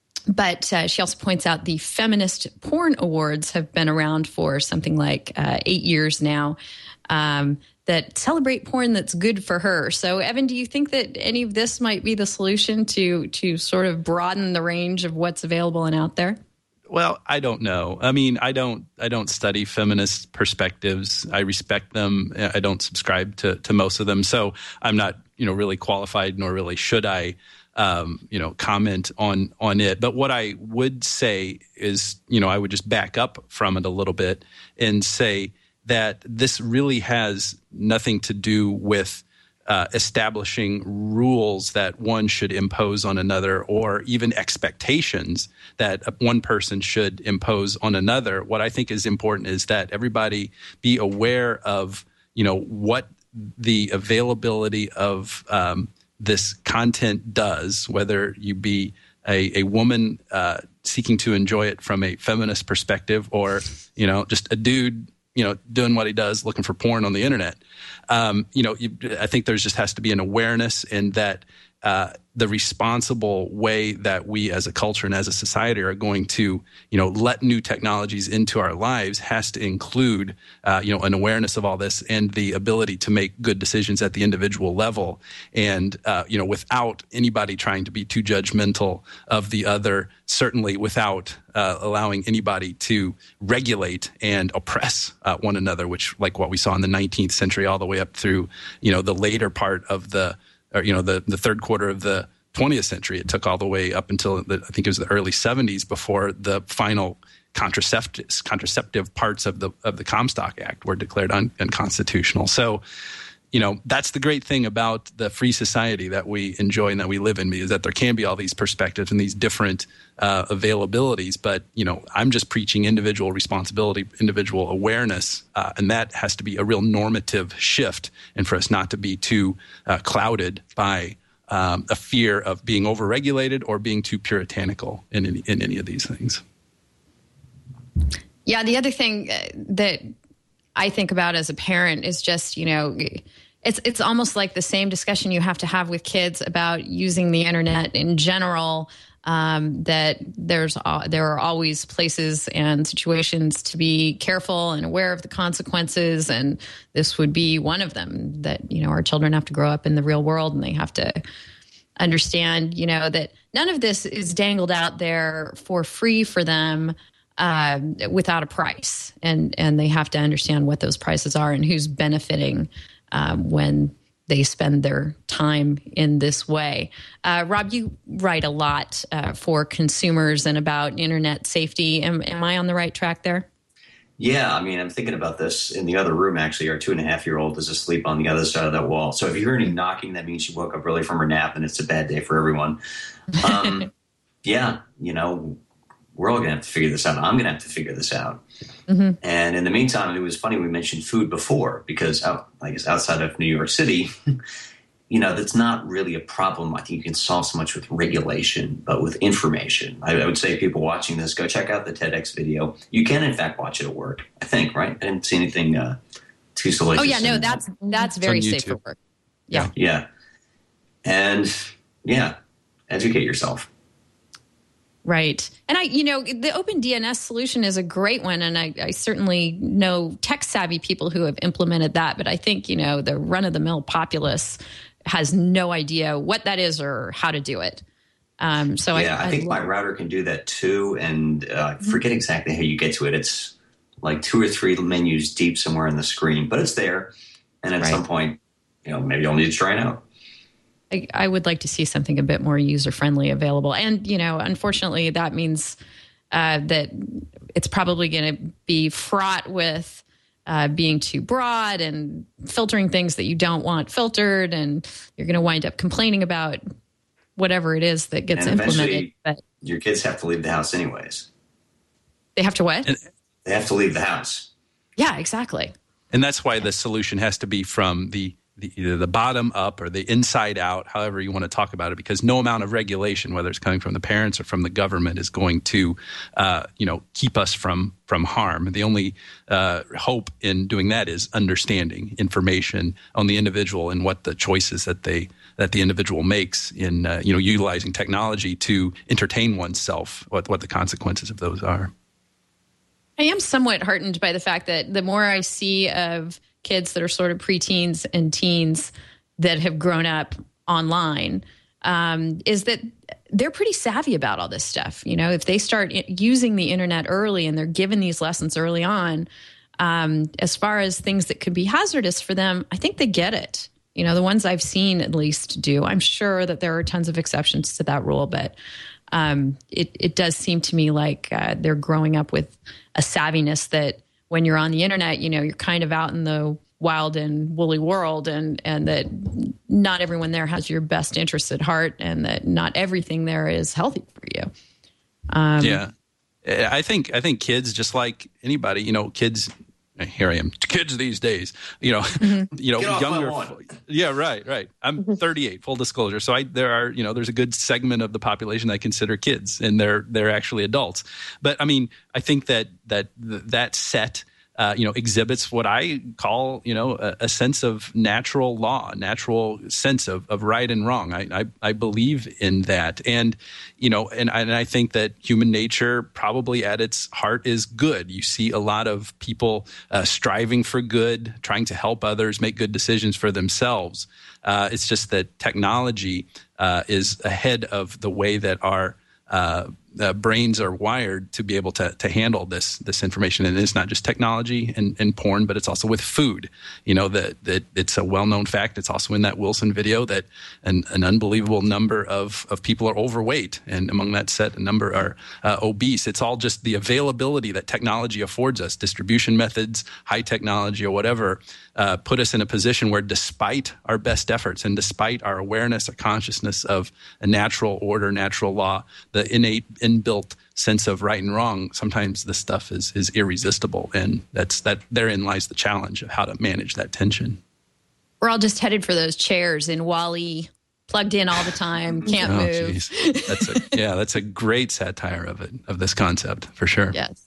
but uh, she also points out the Feminist Porn Awards have been around for something like uh, eight years now, um, that celebrate porn that's good for her. So, Evan, do you think that any of this might be the solution to to sort of broaden the range of what's available and out there? Well, I don't know. I mean, I don't I don't study feminist perspectives. I respect them. I don't subscribe to, to most of them. So I'm not, you know, really qualified, nor really should I, um, you know, comment on on it. But what I would say is, you know, I would just back up from it a little bit and say that this really has nothing to do with Uh, establishing rules that one should impose on another, or even expectations that one person should impose on another. What I think is important is that everybody be aware of, you know, what the availability of um, this content does, whether you be a, a woman uh, seeking to enjoy it from a feminist perspective, or, you know, just a dude, you know, doing what he does, looking for porn on the internet. Um, you know, you, I think there's just has to be an awareness in that uh, the responsible way that we as a culture and as a society are going to, you know, let new technologies into our lives has to include, uh, you know, an awareness of all this and the ability to make good decisions at the individual level. And, uh, you know, without anybody trying to be too judgmental of the other, certainly without uh, allowing anybody to regulate and oppress uh, one another, which like what we saw in the nineteenth century all the way up through, you know, the later part of the, or, you know, the, the third quarter of the twentieth century. It took all the way up until the, I think it was the early seventies before the final contraceptive contraceptive parts of the of the Comstock Act were declared un, unconstitutional. So, you know, that's the great thing about the free society that we enjoy and that we live in, is that there can be all these perspectives and these different uh, availabilities. But, you know, I'm just preaching individual responsibility, individual awareness, uh, and that has to be a real normative shift, and for us not to be too uh, clouded by um, a fear of being overregulated or being too puritanical in any, in any of these things. Yeah, the other thing that I think about as a parent is just, you know, it's it's almost like the same discussion you have to have with kids about using the internet in general. Um, that there's uh, there are always places and situations to be careful and aware of the consequences, and this would be one of them. That, you know, our children have to grow up in the real world, and they have to understand, you know, that none of this is dangled out there for free for them uh, without a price, and and they have to understand what those prices are and who's benefiting um, when they spend their time in this way. Uh, Rob, you write a lot uh, for consumers and about internet safety. Am, am I on the right track there? Yeah, I mean, I'm thinking about this in the other room, actually. Our two and a half year old is asleep on the other side of that wall. So if you hear any knocking, that means she woke up early from her nap and it's a bad day for everyone. Um, yeah, you know, we're all going to have to figure this out. I'm going to have to figure this out. Mm-hmm. And in the meantime, it was funny we mentioned food before, because out, I guess outside of New York City, you know, that's not really a problem. I think you can solve so much with regulation, but with information. I, I would say people watching this, go check out the TEDx video. You can, in fact, watch it at work, I think, right? I didn't see anything uh, too salacious. Oh, yeah, no, that's that's very safe for work. Yeah. Yeah. And, yeah, educate yourself. Right. And I, you know, the Open D N S solution is a great one. And I, I certainly know tech savvy people who have implemented that. But I think, you know, the run of the mill populace has no idea what that is or how to do it. Um, so yeah, I, I think I my router can do that too. And uh, I forget exactly how you get to it. It's like two or three menus deep somewhere in the screen, but it's there. And at right. some point, you know, maybe you'll need to try it out. I, I would like to see something a bit more user-friendly available. And, you know, unfortunately, that means uh, that it's probably going to be fraught with uh, being too broad and filtering things that you don't want filtered. And you're going to wind up complaining about whatever it is that gets and implemented. But your kids have to leave the house anyways. They have to what? And they have to leave the house. Yeah, exactly. And that's why the solution has to be from the The, either the bottom up or the inside out, however you want to talk about it, because no amount of regulation, whether it's coming from the parents or from the government, is going to, uh, you know, keep us from from harm. The only uh, hope in doing that is understanding information on the individual and what the choices that they that the individual makes in, uh, you know, utilizing technology to entertain oneself, what what the consequences of those are. I am somewhat heartened by the fact that the more I see of kids that are sort of preteens and teens that have grown up online, um, is that they're pretty savvy about all this stuff. You know, if they start using the internet early and they're given these lessons early on, um, as far as things that could be hazardous for them, I think they get it. You know, the ones I've seen at least do. I'm sure that there are tons of exceptions to that rule, but um, it, it does seem to me like uh, they're growing up with a savviness that when you're on the internet, you know, you're kind of out in the wild and woolly world, and, and that not everyone there has your best interests at heart, and that not everything there is healthy for you. Um, yeah. I think, I think kids, just like anybody, you know, kids, here I am, kids these days, you know, mm-hmm. you know, younger. Yeah, right, right. I'm thirty-eight, full disclosure. So I, there are, you know, there's a good segment of the population I consider kids, and they're, they're actually adults. But I mean, I think that, that, that set, Uh, you know, exhibits what I call, you know, a, a sense of natural law, natural sense of, of right and wrong. I, I, I believe in that. And, you know, and, and I think that human nature probably at its heart is good. You see a lot of people uh, striving for good, trying to help others make good decisions for themselves. Uh, it's just that technology uh, is ahead of the way that our uh, Uh, brains are wired to be able to to handle this this information. And it's not just technology and, and porn, but it's also with food. You know, that that it's a well-known fact. It's also in that Wilson video that an, an unbelievable number of, of people are overweight. And among that set, a number are uh, obese. It's all just the availability that technology affords us. Distribution methods, high technology or whatever, uh, put us in a position where despite our best efforts and despite our awareness, our consciousness of a natural order, natural law, the innate inbuilt sense of right and wrong, sometimes this stuff is is irresistible, and that's that therein lies the challenge of how to manage that tension. We're all just headed for those chairs in WALL-E plugged in all the time, can't oh, move. Geez. That's a, yeah, that's a great satire of it, of this concept, for sure. Yes.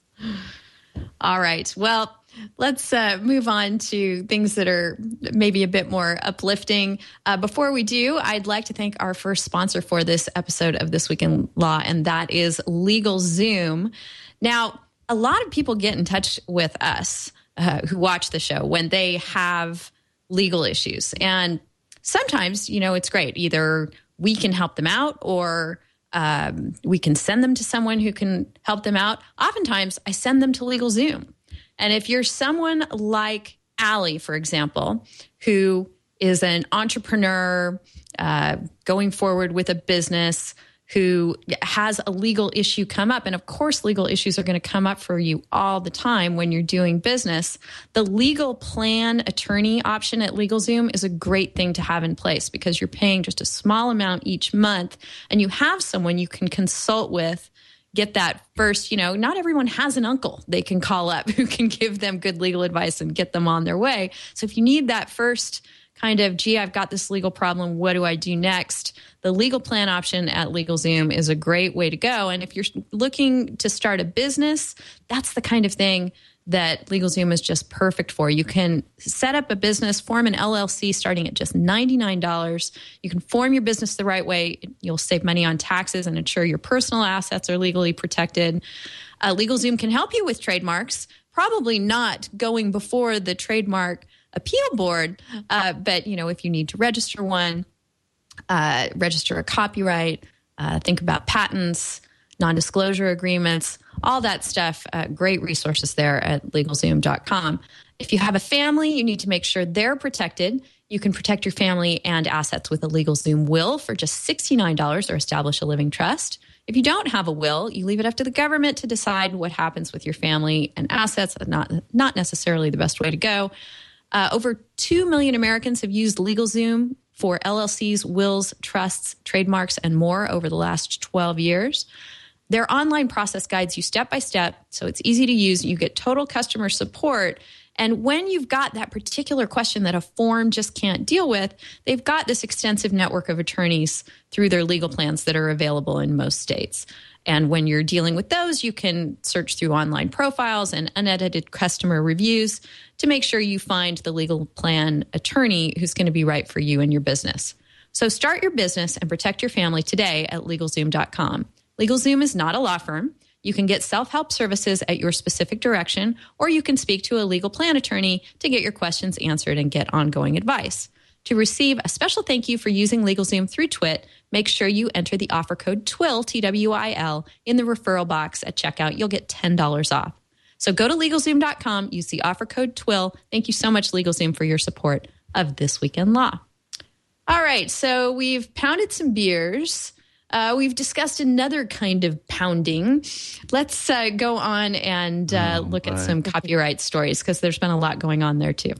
All right. Well, let's uh, move on to things that are maybe a bit more uplifting. Uh, before we do, I'd like to thank our first sponsor for this episode of This Week in Law, and that is LegalZoom. Now, a lot of people get in touch with us uh, who watch the show when they have legal issues. And sometimes, you know, it's great. Either we can help them out or um, we can send them to someone who can help them out. Oftentimes, I send them to LegalZoom. And if you're someone like Allie, for example, who is an entrepreneur uh, going forward with a business, who has a legal issue come up, and of course legal issues are going to come up for you all the time when you're doing business, the legal plan attorney option at LegalZoom is a great thing to have in place because you're paying just a small amount each month and you have someone you can consult with. Get that first, you know, not everyone has an uncle they can call up who can give them good legal advice and get them on their way. So if you need that first kind of, gee, I've got this legal problem, what do I do next? The legal plan option at LegalZoom is a great way to go. And if you're looking to start a business, that's the kind of thing that LegalZoom is just perfect for. You can set up a business, form an L L C starting at just ninety-nine dollars. You can form your business the right way. You'll save money on taxes and ensure your personal assets are legally protected. Uh, LegalZoom can help you with trademarks, probably not going before the Trademark Appeal Board, uh, but you know, if you need to register one, uh, register a copyright, uh, think about patents, non-disclosure agreements, all that stuff. Uh, great resources there at LegalZoom dot com. If you have a family, you need to make sure they're protected. You can protect your family and assets with a LegalZoom will for just sixty-nine dollars or establish a living trust. If you don't have a will, you leave it up to the government to decide what happens with your family and assets. Not, not necessarily the best way to go. Uh, over two million Americans have used LegalZoom for L L Cs, wills, trusts, trademarks, and more over the last twelve years. Their online process guides you step by step, so it's easy to use. You get total customer support. And when you've got that particular question that a form just can't deal with, they've got this extensive network of attorneys through their legal plans that are available in most states. And when you're dealing with those, you can search through online profiles and unedited customer reviews to make sure you find the legal plan attorney who's going to be right for you and your business. So start your business and protect your family today at LegalZoom dot com. LegalZoom is not a law firm. You can get self-help services at your specific direction, or you can speak to a legal plan attorney to get your questions answered and get ongoing advice. To receive a special thank you for using LegalZoom through Twit, make sure you enter the offer code TWIL, T W I L, in the referral box at checkout. You'll get ten dollars off. So go to LegalZoom dot com, use the offer code TWIL. Thank you so much, LegalZoom, for your support of This Week in Law. All right, so we've pounded some beers. Uh, we've discussed another kind of pounding. Let's uh, go on and uh, oh, look at some copyright stories because there's been a lot going on there too.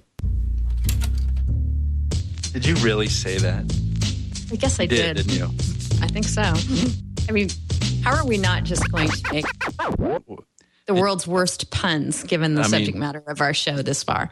Did you really say that? I guess I you did, did. Didn't you? I think so. I mean, how are we not just going to make the world's worst puns given the I subject mean, matter of our show this far?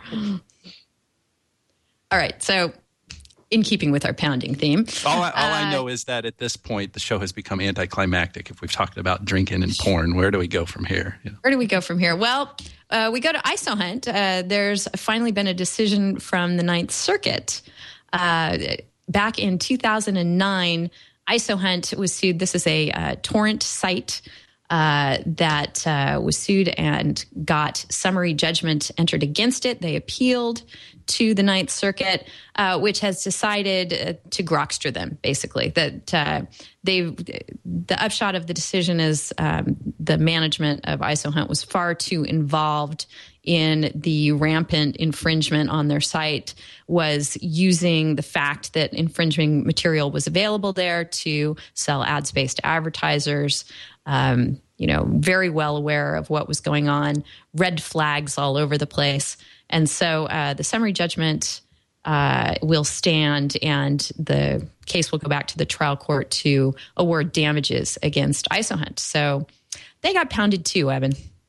All right, so in keeping with our pounding theme. All, I, all uh, I know is that at this point, the show has become anticlimactic. If we've talked about drinking and porn, where do we go from here? You know? Where do we go from here? Well, uh, we go to ISOHunt. Uh, there's finally been a decision from the Ninth Circuit. Uh, back in two thousand nine, ISOHunt was sued. This is a uh, torrent site uh, that uh, was sued and got summary judgment entered against it. They appealed to the Ninth Circuit, uh, which has decided uh, to Grokster them, basically. That uh, they, the upshot of the decision is um, the management of ISOHunt was far too involved in the rampant infringement on their site, was using the fact that infringing material was available there to sell ad space to advertisers. Um, you know, very well aware of what was going on, red flags all over the place. And so uh, the summary judgment uh, will stand and the case will go back to the trial court to award damages against ISOHunt. So they got pounded too, Evan.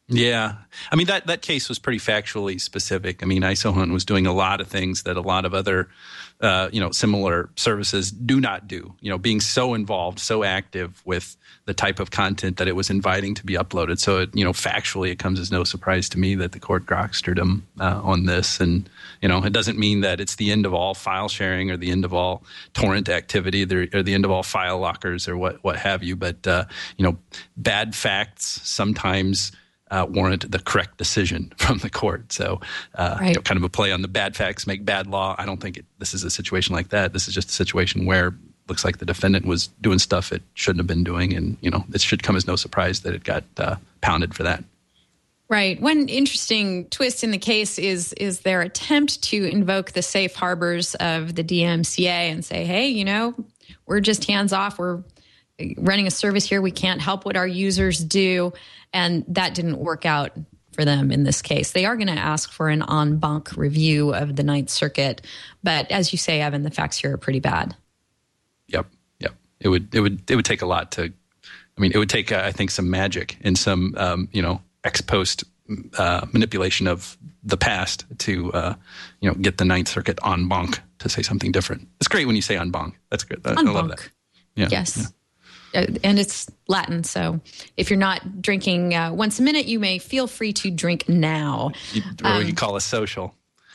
Yeah. I mean, that, that case was pretty factually specific. I mean, ISOHunt was doing a lot of things that a lot of other, uh, you know, similar services do not do. You know, being so involved, so active with the type of content that it was inviting to be uploaded. So, it, you know, factually, it comes as no surprise to me that the court grokstered him uh, on this. And, you know, it doesn't mean that it's the end of all file sharing or the end of all torrent activity or the end of all file lockers or what, what have you. But, uh, you know, bad facts sometimes Uh, warrant the correct decision from the court. So uh, right. you know, kind of a play on the bad facts make bad law. I don't think it, this is a situation like that. This is just a situation where it looks like the defendant was doing stuff it shouldn't have been doing. And, you know, it should come as no surprise that it got uh, pounded for that. Right. One interesting twist in the case is is their attempt to invoke the safe harbors of the D M C A and say, hey, you know, we're just hands off. We're running a service here. We can't help what our users do. And that didn't work out for them in this case. They are going to ask for an en banc review of the Ninth Circuit. But as you say, Evan, the facts here are pretty bad. Yep. Yep. It would, it would, it would take a lot to, I mean, it would take, uh, I think, some magic and some, um, you know, ex post uh, manipulation of the past to, uh, you know, get the Ninth Circuit en banc to say something different. It's great when you say en banc. That's good. I, en I love banc. that. Yeah. Yes. Yeah. And it's Latin, so if you're not drinking uh, once a minute, you may feel free to drink now. You, or um, you call a social.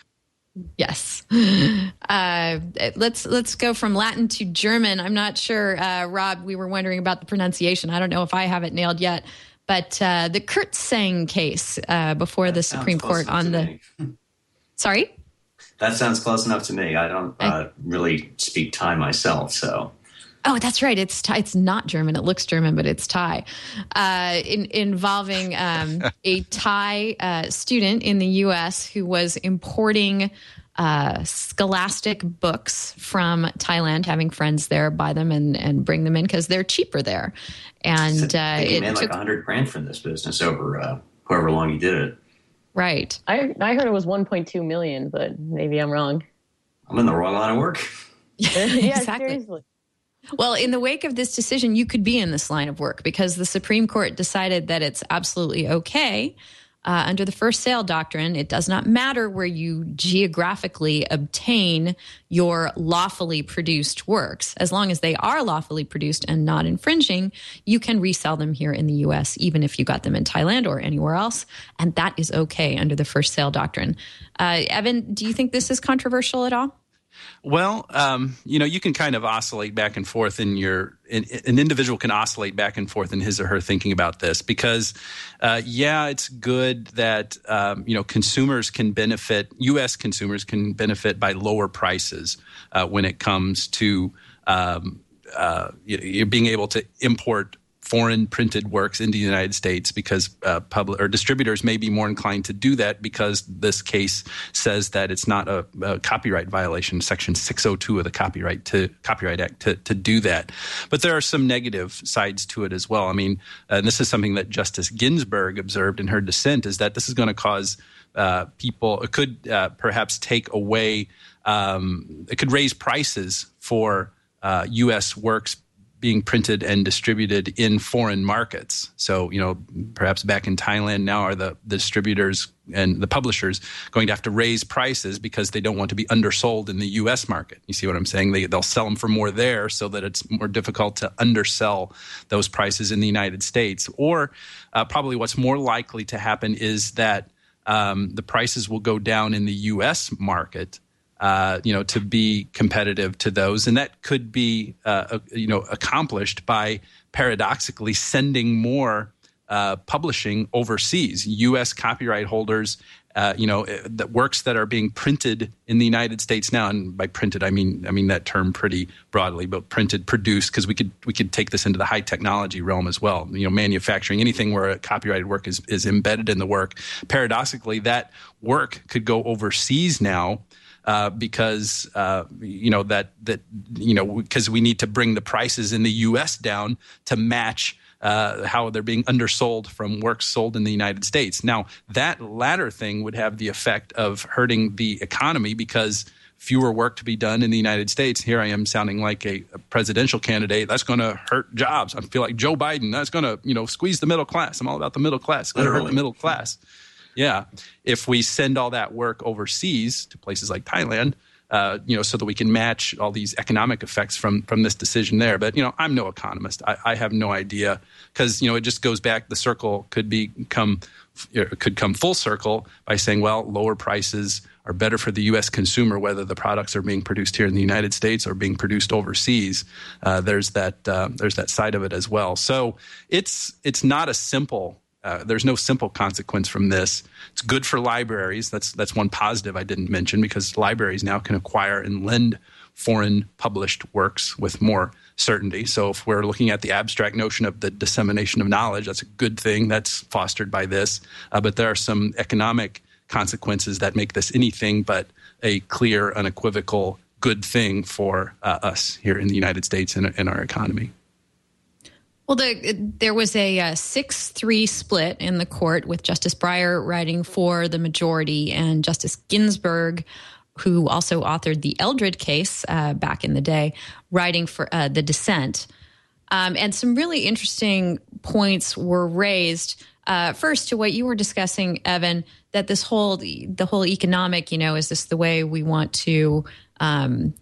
Yes. Uh, let's let's go from Latin to German. I'm not sure, uh, Rob, we were wondering about the pronunciation. I don't know if I have it nailed yet. But uh, the Kirtsaeng case uh, before that the Supreme Court on the... Sorry? That sounds close enough to me. I don't uh, really speak Thai myself, so... Oh, that's right. It's Thai. It's not German. It looks German, but it's Thai. Uh, in, involving um, a Thai uh, student in the U S who was importing uh, scholastic books from Thailand, having friends there buy them and, and bring them in because they're cheaper there. And uh, it made like a hundred grand from this business over uh, however long he did it. Right. I I heard it was one point two million, but maybe I'm wrong. I'm in the wrong line of work. yeah, exactly. Seriously. Well, in the wake of this decision, you could be in this line of work because the Supreme Court decided that it's absolutely okay uh, under the first sale doctrine. It does not matter where you geographically obtain your lawfully produced works. As long as they are lawfully produced and not infringing, you can resell them here in the U S, even if you got them in Thailand or anywhere else. And that is okay under the first sale doctrine. Uh, Evan, do you think this is controversial at all? Well, um, you know, you can kind of oscillate back and forth in your in, an individual can oscillate back and forth in his or her thinking about this because, uh, yeah, it's good that, um, you know, consumers can benefit, U S consumers can benefit by lower prices uh, when it comes to um, uh, you, being able to import foreign printed works into the United States because uh, public or distributors may be more inclined to do that because this case says that it's not a, a copyright violation, Section six oh two of the Copyright to Copyright Act to, to do that. But there are some negative sides to it as well. I mean, uh, and this is something that Justice Ginsburg observed in her dissent is that this is going to cause uh, people, it could uh, perhaps take away, um, it could raise prices for uh, U S works being printed and distributed in foreign markets. So, you know, perhaps back in Thailand now are the, the distributors and the publishers going to have to raise prices because they don't want to be undersold in the U S market. You see what I'm saying? They, they'll sell them for more there so that it's more difficult to undersell those prices in the United States. Or uh, probably what's more likely to happen is that um, the prices will go down in the U S market Uh, you know, to be competitive to those. And that could be, uh, you know, accomplished by paradoxically sending more uh, publishing overseas. U S copyright holders, uh, you know, the works that are being printed in the United States now, and by printed, I mean, I mean that term pretty broadly, but printed, produced, because we could, we could take this into the high technology realm as well. You know, manufacturing, anything where a copyrighted work is, is embedded in the work. Paradoxically, that work could go overseas now. Uh, because uh, you know that that you know because we need to bring the prices in the U S down to match uh, how they're being undersold from works sold in the United States. Now that latter thing would have the effect of hurting the economy because fewer work to be done in the United States. Here I am sounding like a, a presidential candidate. That's going to hurt jobs. I feel like Joe Biden. That's going to, you know, squeeze the middle class. I'm all about the middle class. It's going to hurt the middle class. Yeah. If we send all that work overseas to places like Thailand, uh, you know, so that we can match all these economic effects from from this decision there. But, you know, I'm no economist. I, I have no idea because, you know, it just goes back. The circle could become could come full circle by saying, well, lower prices are better for the U S consumer, whether the products are being produced here in the United States or being produced overseas. Uh, there's that uh, there's that side of it as well. So it's it's not a simple. Uh, there's no simple consequence from this. It's good for libraries. That's that's one positive I didn't mention because libraries now can acquire and lend foreign published works with more certainty. So if we're looking at the abstract notion of the dissemination of knowledge, that's a good thing that's fostered by this. Uh, but there are some economic consequences that make this anything but a clear, unequivocal good thing for uh, us here in the United States and in our economy. Well, the, there was a six three split in the court with Justice Breyer writing for the majority and Justice Ginsburg, who also authored the Eldred case uh, back in the day, writing for uh, the dissent. Um, and some really interesting points were raised. Uh, first, to what you were discussing, Evan, that this whole the whole economic, you know, is this the way we want to um,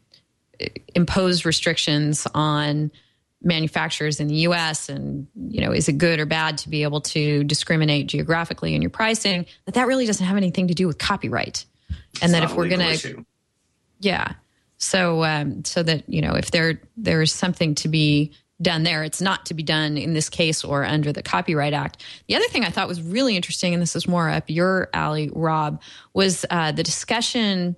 impose restrictions on manufacturers in the U S, and, you know, is it good or bad to be able to discriminate geographically in your pricing? That that really doesn't have anything to do with copyright. And it's that if we're going to, yeah, so um, so that, you know, if there there's something to be done there, it's not to be done in this case or under the Copyright Act. The other thing I thought was really interesting, and this is more up your alley, Rob, was uh, the discussion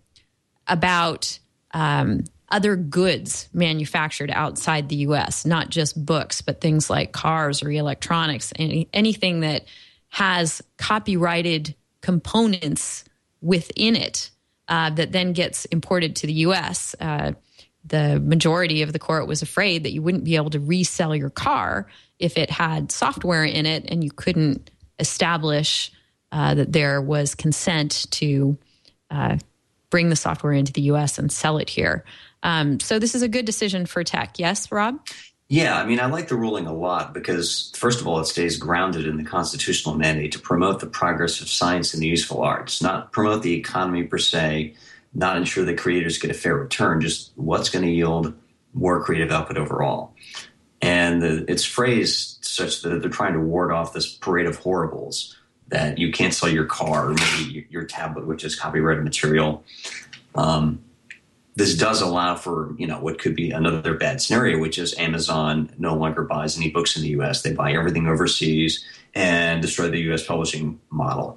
about um, other goods manufactured outside the U S, not just books, but things like cars or electronics, any, anything that has copyrighted components within it uh, that then gets imported to the U S. Uh, the majority of the court was afraid that you wouldn't be able to resell your car if it had software in it and you couldn't establish uh, that there was consent to uh, bring the software into the U S and sell it here. Um, so this is a good decision for tech. Yes, Rob? Yeah, I mean, I like the ruling a lot because, first of all, it stays grounded in the constitutional mandate to promote the progress of science and the useful arts, not promote the economy per se, not ensure that creators get a fair return, just what's going to yield more creative output overall. And the, it's phrased such that they're trying to ward off this parade of horribles, that you can't sell your car or maybe your tablet, which is copyrighted material. Um, This does allow for, you know, what could be another bad scenario, which is Amazon no longer buys any books in the U S. They buy everything overseas and destroy the U S publishing model.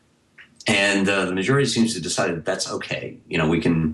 And uh, the majority seems to decide that that's okay. You know, we can,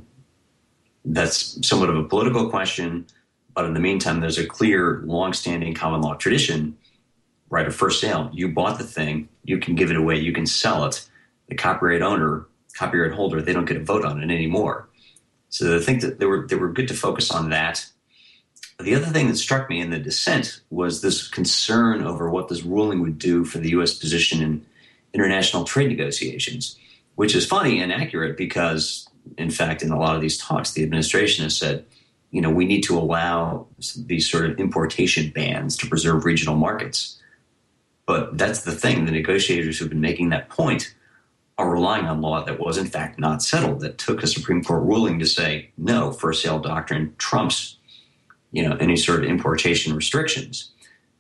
that's somewhat of a political question, but in the meantime, there's a clear, longstanding common law tradition, right of first sale. You bought the thing, you can give it away, you can sell it. The copyright owner, copyright holder, they don't get a vote on it anymore. So I think that they were they were good to focus on that. The other thing that struck me in the dissent was this concern over what this ruling would do for the U S position in international trade negotiations, which is funny and accurate because, in fact, in a lot of these talks, the administration has said, you know, we need to allow these sort of importation bans to preserve regional markets. But that's the thing. The negotiators who've been making that point are relying on law that was, in fact, not settled, that took a Supreme Court ruling to say, no, first sale doctrine trumps, you know, any sort of importation restrictions.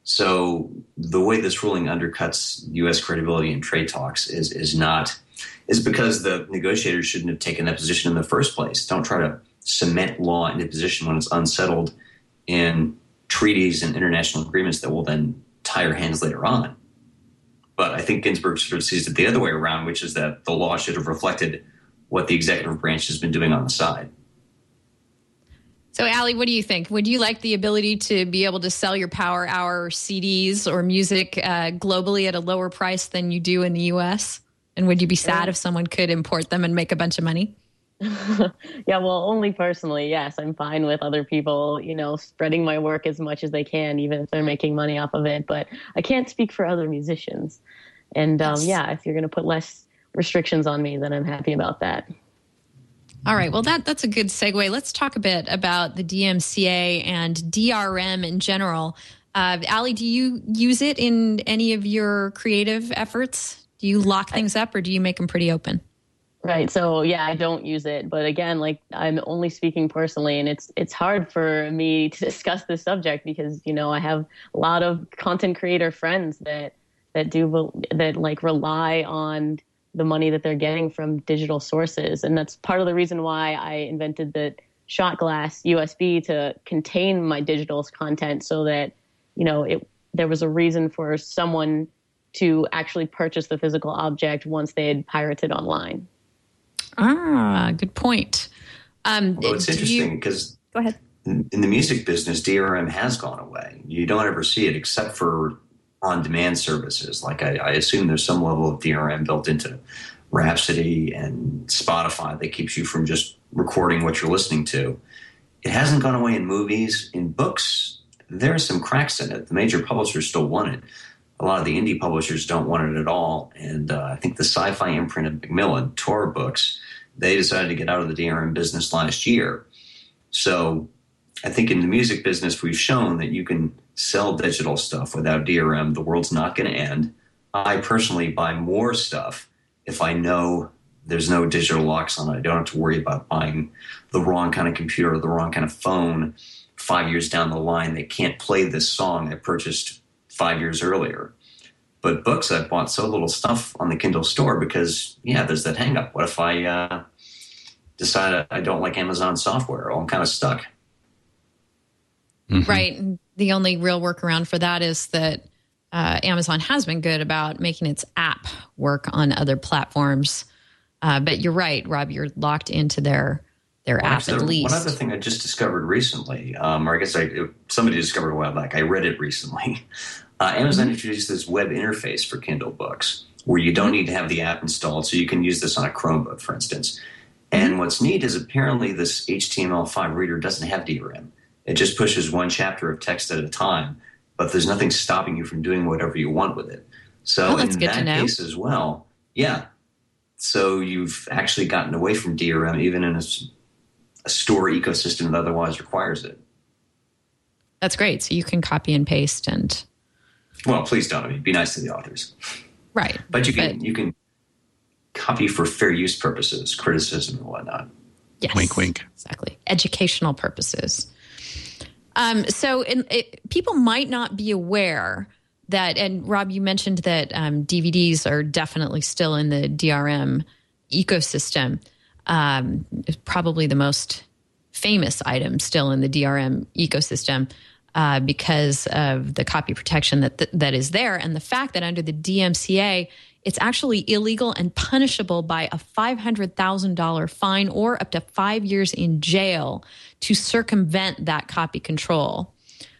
So the way this ruling undercuts U S credibility in trade talks is is not, is because the negotiators shouldn't have taken that position in the first place. Don't try to cement law into position when it's unsettled in treaties and international agreements that will then tie your hands later on. But I think Ginsburg sort of sees it the other way around, which is that the law should have reflected what the executive branch has been doing on the side. So, Allie, what do you think? Would you like the ability to be able to sell your Power Hour C Ds or music uh, globally at a lower price than you do in the U S? And would you be sad yeah. if someone could import them and make a bunch of money? Yeah, well, only personally, yes. I'm fine with other people, you know, spreading my work as much as they can, even if they're making money off of it. But I can't speak for other musicians. And um, yes. yeah, if you're going to put less restrictions on me, then I'm happy about that. All right. Well, that that's a good segue. Let's talk a bit about the D M C A and D R M in general. Uh, Allie, do you use it in any of your creative efforts? Do you lock things up or do you make them pretty open? Right. So, yeah, I don't use it. But again, like I'm only speaking personally, and it's it's hard for me to discuss this subject because, you know, I have a lot of content creator friends that that do that like rely on the money that they're getting from digital sources. And that's part of the reason why I invented the shot glass U S B to contain my digital content so that, you know, it there was a reason for someone to actually purchase the physical object once they had pirated online. Ah, good point. Um, well, it's interesting because go ahead. In, in the music business, D R M has gone away. You don't ever see it except for on-demand services. Like I, I assume there's some level of D R M built into Rhapsody and Spotify that keeps you from just recording what you're listening to. It hasn't gone away in movies. In books, there are some cracks in it. The major publishers still want it. A lot of the indie publishers don't want it at all. And uh, I think the sci-fi imprint of Macmillan, Tor Books, they decided to get out of the D R M business last year. So I think in the music business, we've shown that you can sell digital stuff without D R M. The world's not going to end. I personally buy more stuff if I know there's no digital locks on it. I don't have to worry about buying the wrong kind of computer or the wrong kind of phone five years down the line that can't play this song I purchased five years earlier. But books, I've bought so little stuff on the Kindle store because, yeah, there's that hang up. What if I uh, decide I don't like Amazon software? Well, I'm kind of stuck. Mm-hmm. Right. And the only real workaround for that is that uh, Amazon has been good about making its app work on other platforms. Uh, but you're right, Rob, you're locked into their their well, app actually, at least. One other thing I just discovered recently, um, or I guess I, it, somebody discovered a while back, I read it recently. Uh, Amazon mm-hmm. introduced this web interface for Kindle books where you don't mm-hmm. need to have the app installed, so you can use this on a Chromebook, for instance. And mm-hmm. what's neat is apparently this H T M L five reader doesn't have D R M. It just pushes one chapter of text at a time, but there's nothing stopping you from doing whatever you want with it. So oh, in that case as well, yeah. So you've actually gotten away from D R M, even in a, a store ecosystem that otherwise requires it. That's great. So you can copy and paste and... Well, please don't. I mean, be nice to the authors. Right. But you can but... you can copy for fair use purposes, criticism and whatnot. Yes. Wink, wink. Exactly. Educational purposes. Um, so in, it, people might not be aware that, and Rob, you mentioned that um, D V Ds are definitely still in the D R M ecosystem. Um, probably the most famous item still in the D R M ecosystem uh, because of the copy protection that th- that is there, and the fact that under the D M C A, it's actually illegal and punishable by a five hundred thousand dollars fine or up to five years in jail to circumvent that copy control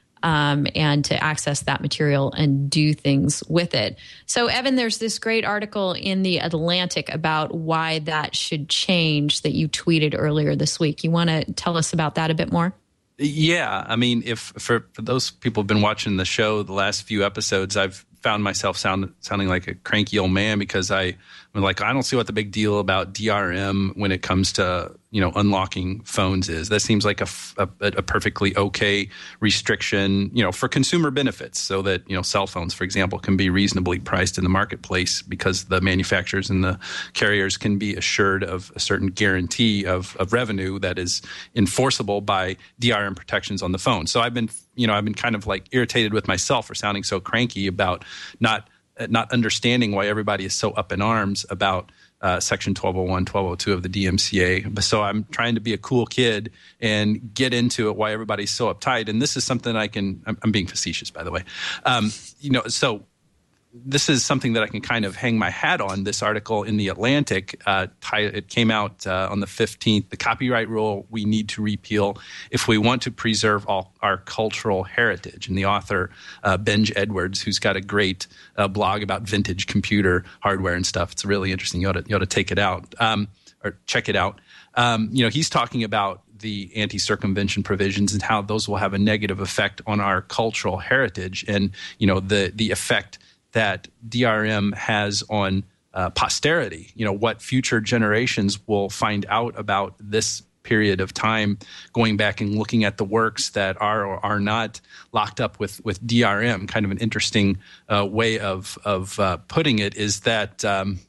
um, and to access that material and do things with it. So, Evan, there's this great article in The Atlantic about why that should change that you tweeted earlier this week. You want to tell us about that a bit more? Yeah. I mean, if for, for those people who've been watching the show the last few episodes, I've found myself sound, sounding like a cranky old man because I, I'm like, I don't see what the big deal about D R M when it comes to, you know, unlocking phones is. That seems like a, a, a perfectly okay restriction, you know, for consumer benefits so that, you know, cell phones, for example, can be reasonably priced in the marketplace because the manufacturers and the carriers can be assured of a certain guarantee of, of revenue that is enforceable by D R M protections on the phone. So I've been, you know, I've been kind of like irritated with myself for sounding so cranky about not not understanding why everybody is so up in arms about uh, Section twelve oh one, twelve oh two of the D M C A. So I'm trying to be a cool kid and get into it why everybody's so uptight. And this is something I can – I'm being facetious, by the way. Um, you know, so – this is something that I can kind of hang my hat on. This article in The Atlantic, uh, it came out uh, on the fifteenth. The copyright rule we need to repeal if we want to preserve all our cultural heritage. And the author, uh, Benj Edwards, who's got a great uh, blog about vintage computer hardware and stuff. It's really interesting. You ought to, you ought to take it out um, or check it out. Um, you know, he's talking about the anti-circumvention provisions and how those will have a negative effect on our cultural heritage and, you know, the the effect that D R M has on uh, posterity. You know, what future generations will find out about this period of time, going back and looking at the works that are or are not locked up with with D R M. Kind of an interesting uh, way of of uh, putting it is that. Um,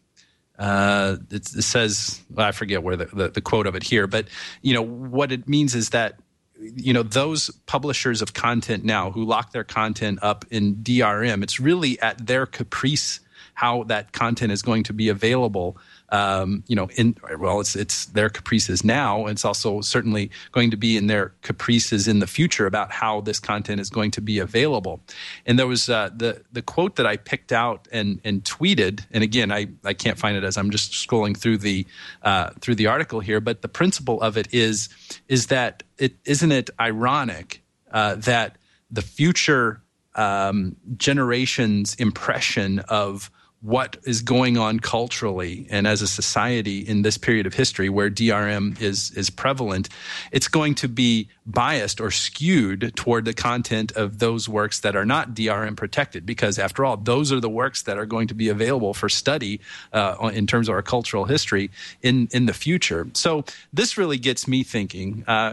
Uh, it, it says, well, I forget where the, the, the quote of it here, but, you know, what it means is that, you know, those publishers of content now who lock their content up in D R M, it's really at their caprice how that content is going to be available. Um, you know, in well, it's it's their caprices now. It's also certainly going to be in their caprices in the future about how this content is going to be available. And there was uh, the the quote that I picked out and and tweeted. And again, I, I can't find it as I'm just scrolling through the uh, through the article here. But the principle of it is is that it isn't it ironic uh, that the future um, generation's impression of what is going on culturally and as a society in this period of history where D R M is is prevalent, it's going to be biased or skewed toward the content of those works that are not D R M protected, because after all, those are the works that are going to be available for study uh, in terms of our cultural history in, in the future. So this really gets me thinking uh,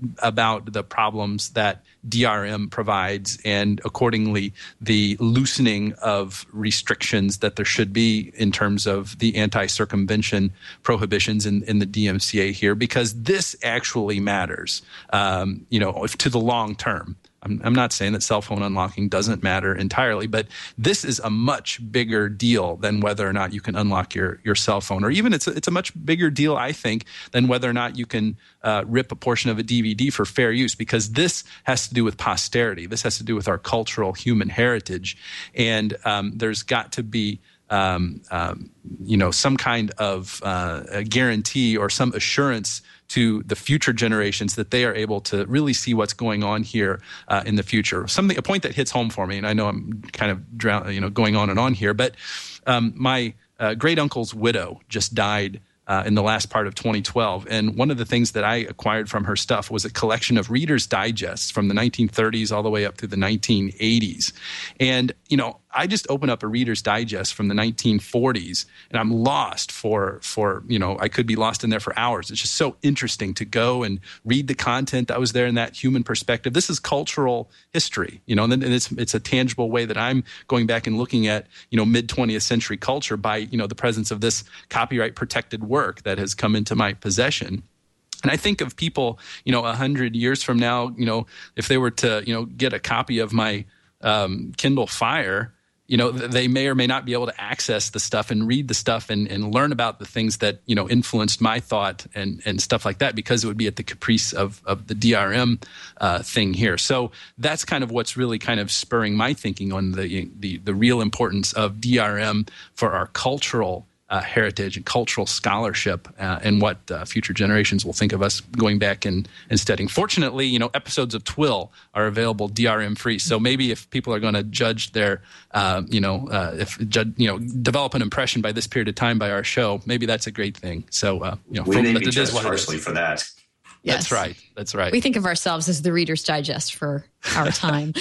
about the problems that D R M provides, and accordingly the loosening of restrictions that there should be in terms of the anti-circumvention prohibitions in, in the D M C A here, because this actually matters, um, you know, if, to the long term. I'm, I'm not saying that cell phone unlocking doesn't matter entirely, but this is a much bigger deal than whether or not you can unlock your, your cell phone, or even it's a, it's a much bigger deal, I think, than whether or not you can uh, rip a portion of a D V D for fair use, because this has to do with posterity. This has to do with our cultural human heritage, and um, there's got to be um, um, you know, some kind of uh, a guarantee or some assurance to the future generations that they are able to really see what's going on here uh, in the future. Something, a point that hits home for me, and I know I'm kind of drown, you know, going on and on here, but um, my uh, great uncle's widow just died uh, in the last part of twenty twelve, and one of the things that I acquired from her stuff was a collection of Reader's Digests from the nineteen thirties all the way up to the nineteen eighties, and you know, I just open up a Reader's Digest from the nineteen forties, and I'm lost for, for, you know, I could be lost in there for hours. It's just so interesting to go and read the content that was there in that human perspective. This is cultural history, you know, and, and it's it's a tangible way that I'm going back and looking at, you know, mid-twentieth century culture by, you know, the presence of this copyright-protected work that has come into my possession. And I think of people, you know, a hundred years from now, you know, if they were to, you know, get a copy of my um, Kindle Fire, you know, they may or may not be able to access the stuff and read the stuff and, and learn about the things that, you know, influenced my thought and, and stuff like that, because it would be at the caprice of, of the D R M uh, thing here. So that's kind of what's really kind of spurring my thinking on the, the, the real importance of D R M for our cultural Uh, heritage and cultural scholarship, uh, and what uh, future generations will think of us going back and, and studying. Fortunately, you know, episodes of Twill are available D R M free. So maybe if people are going to judge their, uh, you know, uh, if judge, you know, develop an impression by this period of time by our show, maybe that's a great thing. So, uh, you know, we may be it judged harshly for that. Yes. That's right. That's right. We think of ourselves as the Reader's Digest for our time.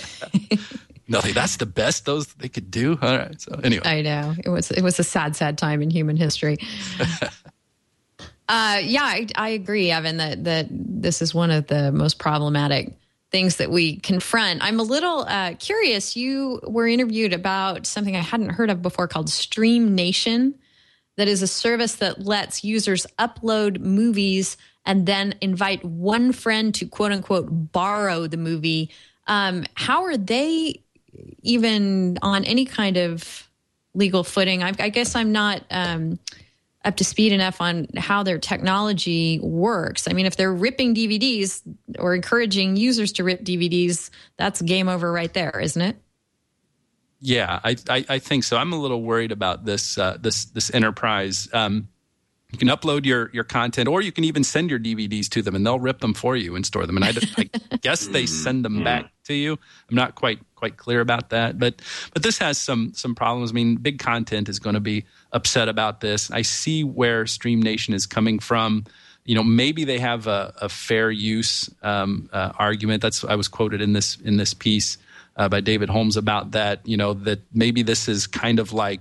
No, that's the best those they could do. All right. So anyway, I know it was it was a sad, sad time in human history. uh, yeah, I, I agree, Evan, that that this is one of the most problematic things that we confront. I'm a little uh, curious. You were interviewed about something I hadn't heard of before called Stream Nation. That is a service that lets users upload movies and then invite one friend to quote unquote borrow the movie. Um, how are they even on any kind of legal footing? I, I guess I'm not um, up to speed enough on how their technology works. I mean, if they're ripping D V Ds or encouraging users to rip D V Ds, that's game over right there, isn't it? Yeah, I, I, I think so. I'm a little worried about this uh, this this enterprise. Um, you can upload your your content, or you can even send your D V Ds to them, and they'll rip them for you and store them. And I, I guess they send them back to you. I'm not quite quite clear about that, but but this has some some problems. I mean, big content is going to be upset about this. I see where Stream Nation is coming from. You know, maybe they have a, a fair use um, uh, argument. That's I was quoted in this in this piece uh, by David Holmes about that. You know, that maybe this is kind of like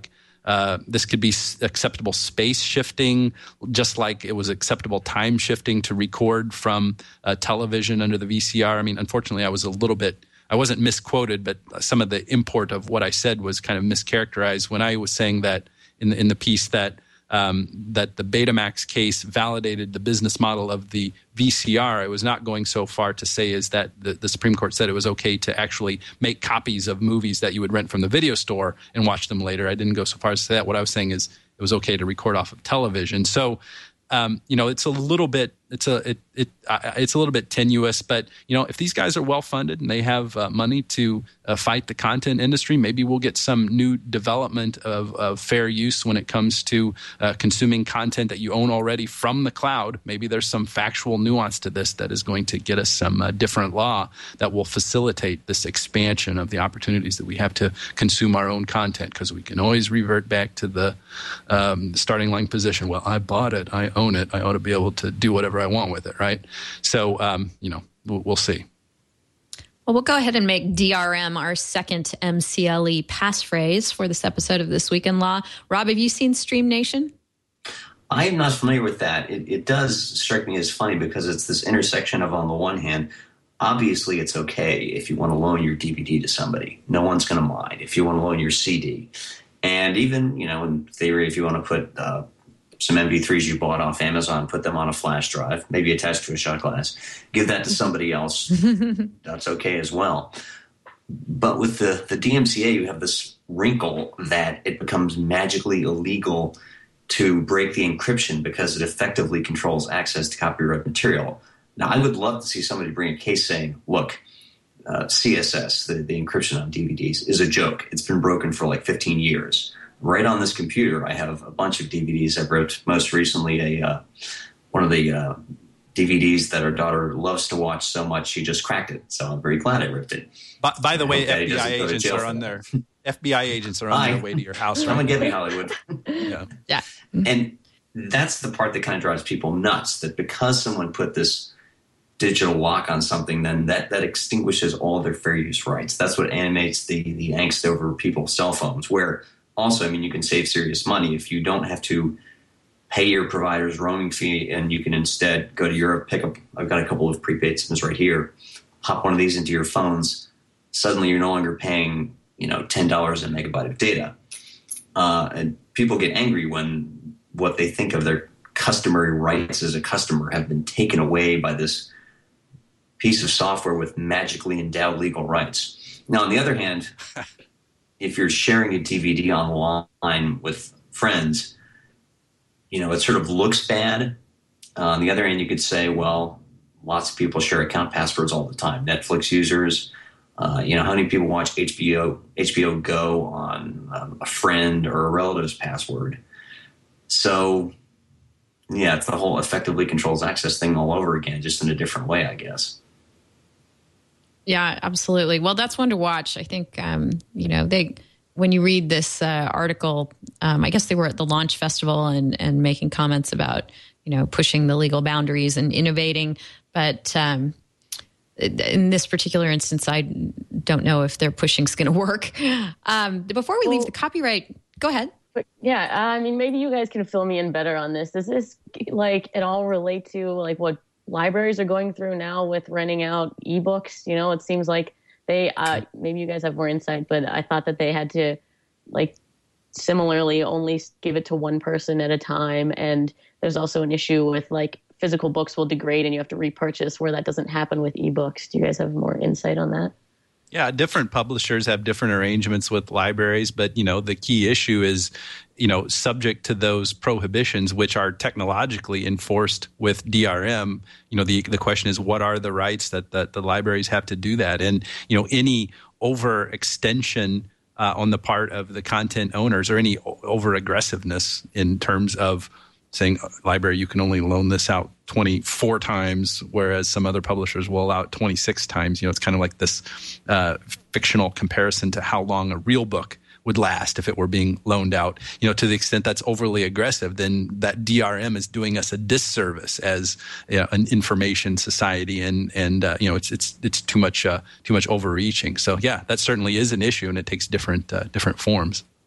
Uh, this could be s- acceptable space shifting, just like it was acceptable time shifting to record from uh, television under the V C R. I mean, unfortunately, I was a little bit, I wasn't misquoted, but some of the import of what I said was kind of mischaracterized when I was saying that in the, in the piece that Um, that the Betamax case validated the business model of the V C R. I was not going so far to say is that the, the Supreme Court said it was okay to actually make copies of movies that you would rent from the video store and watch them later. I didn't go so far as to say that. What I was saying is it was okay to record off of television. So, um, you know, it's a little bit, it's a, it, it, uh, it's a little bit tenuous. But you know, if these guys are well funded and they have uh, money to uh, fight the content industry, maybe we'll get some new development of, of fair use when it comes to uh, consuming content that you own already from the cloud. Maybe there's some factual nuance to this that is going to get us some uh, different law that will facilitate this expansion of the opportunities that we have to consume our own content, because we can always revert back to the um, starting line position. Well, I bought it, I own it, I ought to be able to do whatever I want with it, right? So, um, you know, we'll, we'll see. Well, we'll go ahead and make D R M our second M C L E passphrase for this episode of This Week in Law. Rob, have you seen Stream Nation? I am not familiar with that. It, it does strike me as funny because it's this intersection of, on the one hand, obviously it's okay if you want to loan your D V D to somebody. No one's going to mind. If you want to loan your C D. And even, you know, in theory, if you want to put uh, some M P threes you bought off Amazon, put them on a flash drive, maybe attached to a shot glass, give that to somebody else. That's okay as well. But with the, the D M C A, you have this wrinkle that it becomes magically illegal to break the encryption because it effectively controls access to copyright material. Now, I would love to see somebody bring a case saying, look, uh, C S S, the, the encryption on D V Ds, is a joke. It's been broken for like fifteen years. Right on this computer, I have a bunch of D V Ds. I wrote most recently a uh, one of the uh, D V Ds that our daughter loves to watch so much she just cracked it. So I'm very glad I ripped it. By, by the I way, F B I agents are on their F B I agents are on Hi. their way to your house. Come Right and get now. me, Hollywood. Yeah. Yeah. And that's the part that kind of drives people nuts, that because someone put this digital lock on something, then that, that extinguishes all their fair use rights. That's what animates the, the angst over people's cell phones, where also, I mean, you can save serious money if you don't have to pay your provider's roaming fee, and you can instead go to Europe, pick up, I've got a couple of prepaid SIMs right here, pop one of these into your phones. Suddenly you're no longer paying, you know, ten dollars a megabyte of data. Uh, and people get angry when what they think of their customary rights as a customer have been taken away by this piece of software with magically endowed legal rights. Now, on the other hand, if you're sharing a D V D online with friends, you know, it sort of looks bad. Uh, on the other hand, you could say, well, lots of people share account passwords all the time. Netflix users, uh, you know, how many people watch H B O, H B O Go on um, a friend or a relative's password? So, yeah, it's the whole effectively controls access thing all over again, just in a different way, I guess. Yeah, absolutely. Well, that's one to watch. I think, um, you know, they when you read this uh, article, um, I guess they were at the launch festival and, and making comments about, you know, pushing the legal boundaries and innovating. But um, in this particular instance, I don't know if their pushing is going to work. Um, before we well, leave the copyright, go ahead. But yeah, I mean, maybe you guys can fill me in better on this. Does this like at all relate to like what libraries are going through now with renting out ebooks? You know, it seems like they, uh, maybe you guys have more insight, but I thought that they had to like similarly only give it to one person at a time. And there's also an issue with like physical books will degrade and you have to repurchase, where that doesn't happen with ebooks. Do you guys have more insight on that? Yeah, different publishers have different arrangements with libraries, but you know the key issue is, you know, subject to those prohibitions, which are technologically enforced with D R M. You know, the the question is, what are the rights that that the libraries have to do that? And you know, any overextension uh, on the part of the content owners, or any over aggressiveness in terms of saying, library, you can only loan this out twenty-four times, whereas some other publishers will allow it twenty-six times. You know, it's kind of like this uh, fictional comparison to how long a real book would last if it were being loaned out. You know, to the extent that's overly aggressive, then that D R M is doing us a disservice as, you know, an information society, and and uh, you know, it's it's it's too much uh, too much overreaching. So yeah, that certainly is an issue, and it takes different uh, different forms.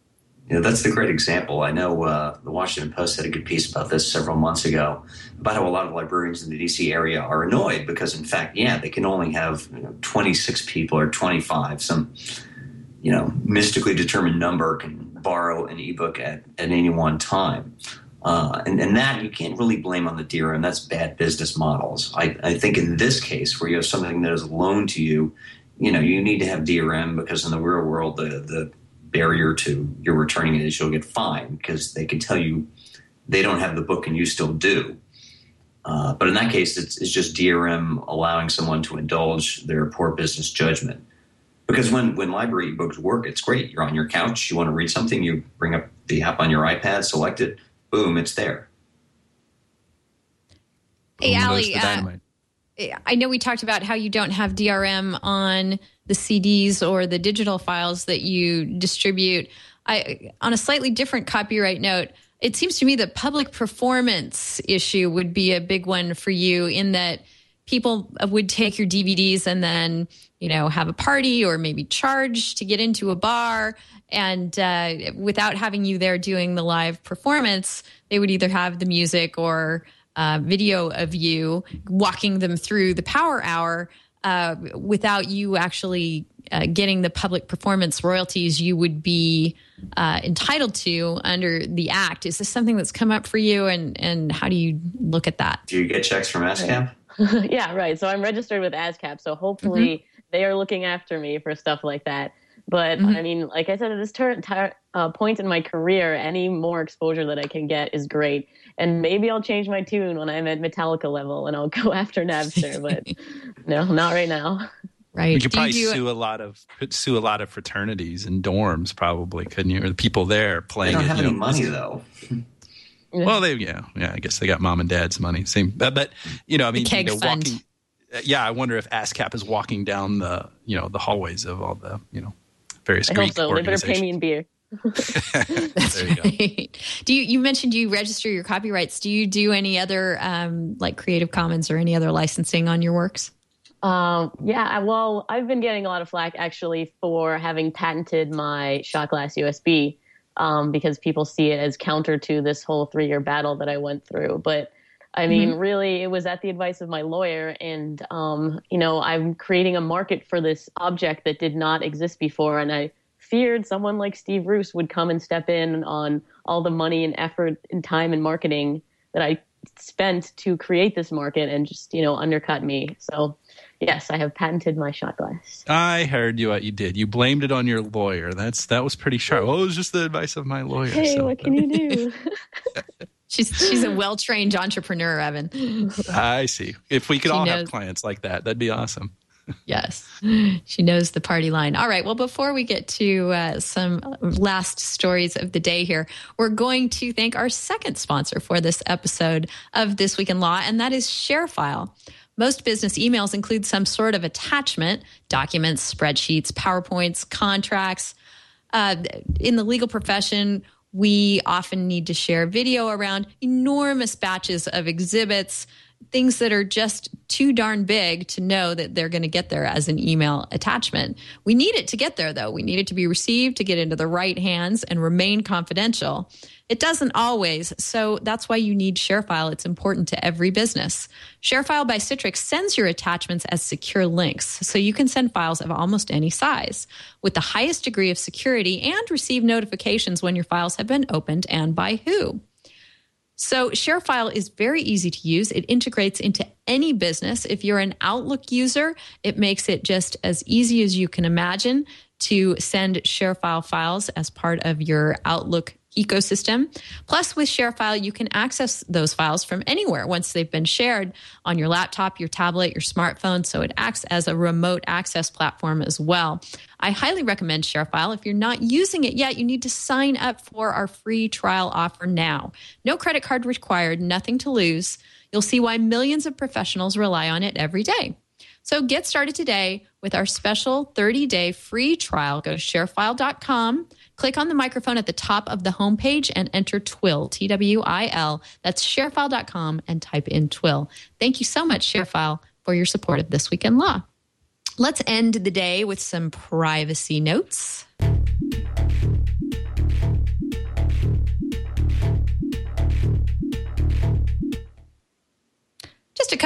You know, that's the great example. I know uh, the Washington Post had a good piece about this several months ago, about how a lot of librarians in the D C area are annoyed because, in fact, yeah, they can only have you know, twenty-six people or twenty-five. Some, you know, mystically determined number can borrow an ebook at, at any one time. Uh, and, and that you can't really blame on the D R M. That's bad business models. I, I think in this case, where you have something that is loaned to you, you know, you need to have D R M because in the real world, the the barrier to your returning it is you'll get fined because they can tell you they don't have the book and you still do. Uh, but in that case, it's, it's just D R M allowing someone to indulge their poor business judgment. Because when, when library books work, it's great. You're on your couch, you want to read something, you bring up the app on your iPad, select it, boom, it's there. Hey, Allie, uh, I know we talked about how you don't have D R M on the C Ds or the digital files that you distribute. I, on a slightly different copyright note, it seems to me the public performance issue would be a big one for you in that people would take your D V Ds and then, you know, have a party or maybe charge to get into a bar. And uh, without having you there doing the live performance, they would either have the music or uh, video of you walking them through the Power Hour uh, without you actually uh, getting the public performance royalties you would be uh, entitled to under the Act. Is this something that's come up for you? And, and how do you look at that? Do you get checks from ASCAP? Yeah, right. So I'm registered with ASCAP. So hopefully mm-hmm. they are looking after me for stuff like that. But mm-hmm. I mean, like I said, at this ter- ter- uh, point in my career, any more exposure that I can get is great. And maybe I'll change my tune when I'm at Metallica level and I'll go after Napster. But no, not right now. Right. You could do probably you sue a lot of sue a lot of fraternities and dorms, probably, couldn't you? Or the people there playing. They don't it, have you any know, money though. Well, they yeah yeah. I guess they got mom and dad's money. Same, but, but you know, I mean, the keg you know, fund. walking. Yeah, I wonder if ASCAP is walking down the you know the hallways of all the you know various I Greek hope so. They better pay me in beer. That's there you right. go. Do you, you mentioned you register your copyrights. Do you do any other um, like Creative Commons or any other licensing on your works? Um, yeah, well, I've been getting a lot of flack actually for having patented my shot glass U S B um, because people see it as counter to this whole three-year battle that I went through. But I mean, mm-hmm. really, it was at the advice of my lawyer. And, um, you know, I'm creating a market for this object that did not exist before. And I feared someone like Steve Roos would come and step in on all the money and effort and time and marketing that I spent to create this market and just, you know, undercut me. So, yes, I have patented my shot glass. I heard you what you did. You blamed it on your lawyer. That's That was pretty sharp. Oh, it was just the advice of my lawyer. Hey, so. what can you do? She's she's a well-trained entrepreneur, Evan. I see. If we could She all knows. have clients like that, that'd be awesome. Yes, she knows the party line. All right. Well, before we get to uh, some last stories of the day here, we're going to thank our second sponsor for this episode of This Week in Law, and that is ShareFile. Most business emails include some sort of attachment, documents, spreadsheets, PowerPoints, contracts. Uh, in the legal profession, we often need to share video around enormous batches of exhibits, things that are just too darn big to know that they're going to get there as an email attachment. We need it to get there, though. We need it to be received, to get into the right hands and remain confidential. It doesn't always, so that's why you need ShareFile. It's important to every business. ShareFile by Citrix sends your attachments as secure links, so you can send files of almost any size with the highest degree of security and receive notifications when your files have been opened and by who. So ShareFile is very easy to use. It integrates into any business. If you're an Outlook user, it makes it just as easy as you can imagine to send ShareFile files as part of your Outlook ecosystem. Plus, with ShareFile, you can access those files from anywhere once they've been shared on your laptop, your tablet, your smartphone. So it acts as a remote access platform as well. I highly recommend ShareFile. If you're not using it yet, you need to sign up for our free trial offer now. No credit card required, nothing to lose. You'll see why millions of professionals rely on it every day. So get started today with our special thirty-day free trial. Go to sharefile dot com. Click on the microphone at the top of the homepage and enter TWIL, T W I L. That's sharefile dot com and type in TWIL. Thank you so much, ShareFile, for your support of This Week in Law. Let's end the day with some privacy notes.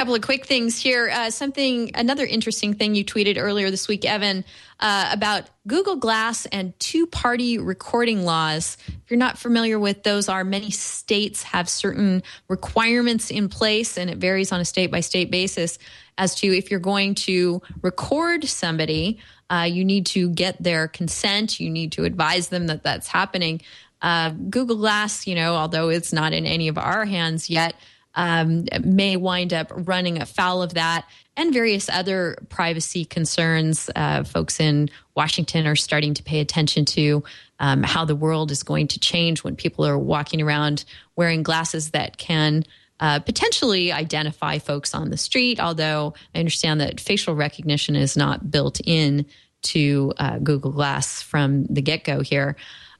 couple of quick things here. Uh, something, another interesting thing you tweeted earlier this week, Evan, uh, about Google Glass and two-party recording laws. If you're not familiar with those, are many states have certain requirements in place, and it varies on a state-by-state basis as to if you're going to record somebody, uh, you need to get their consent. You need to advise them that that's happening. Uh, Google Glass, you know, although it's not in any of our hands yet, Um, may wind up running afoul of that and various other privacy concerns. Uh, folks in Washington are starting to pay attention to um, how the world is going to change when people are walking around wearing glasses that can uh, potentially identify folks on the street, although I understand that facial recognition is not built in to uh, Google Glass from the get-go here.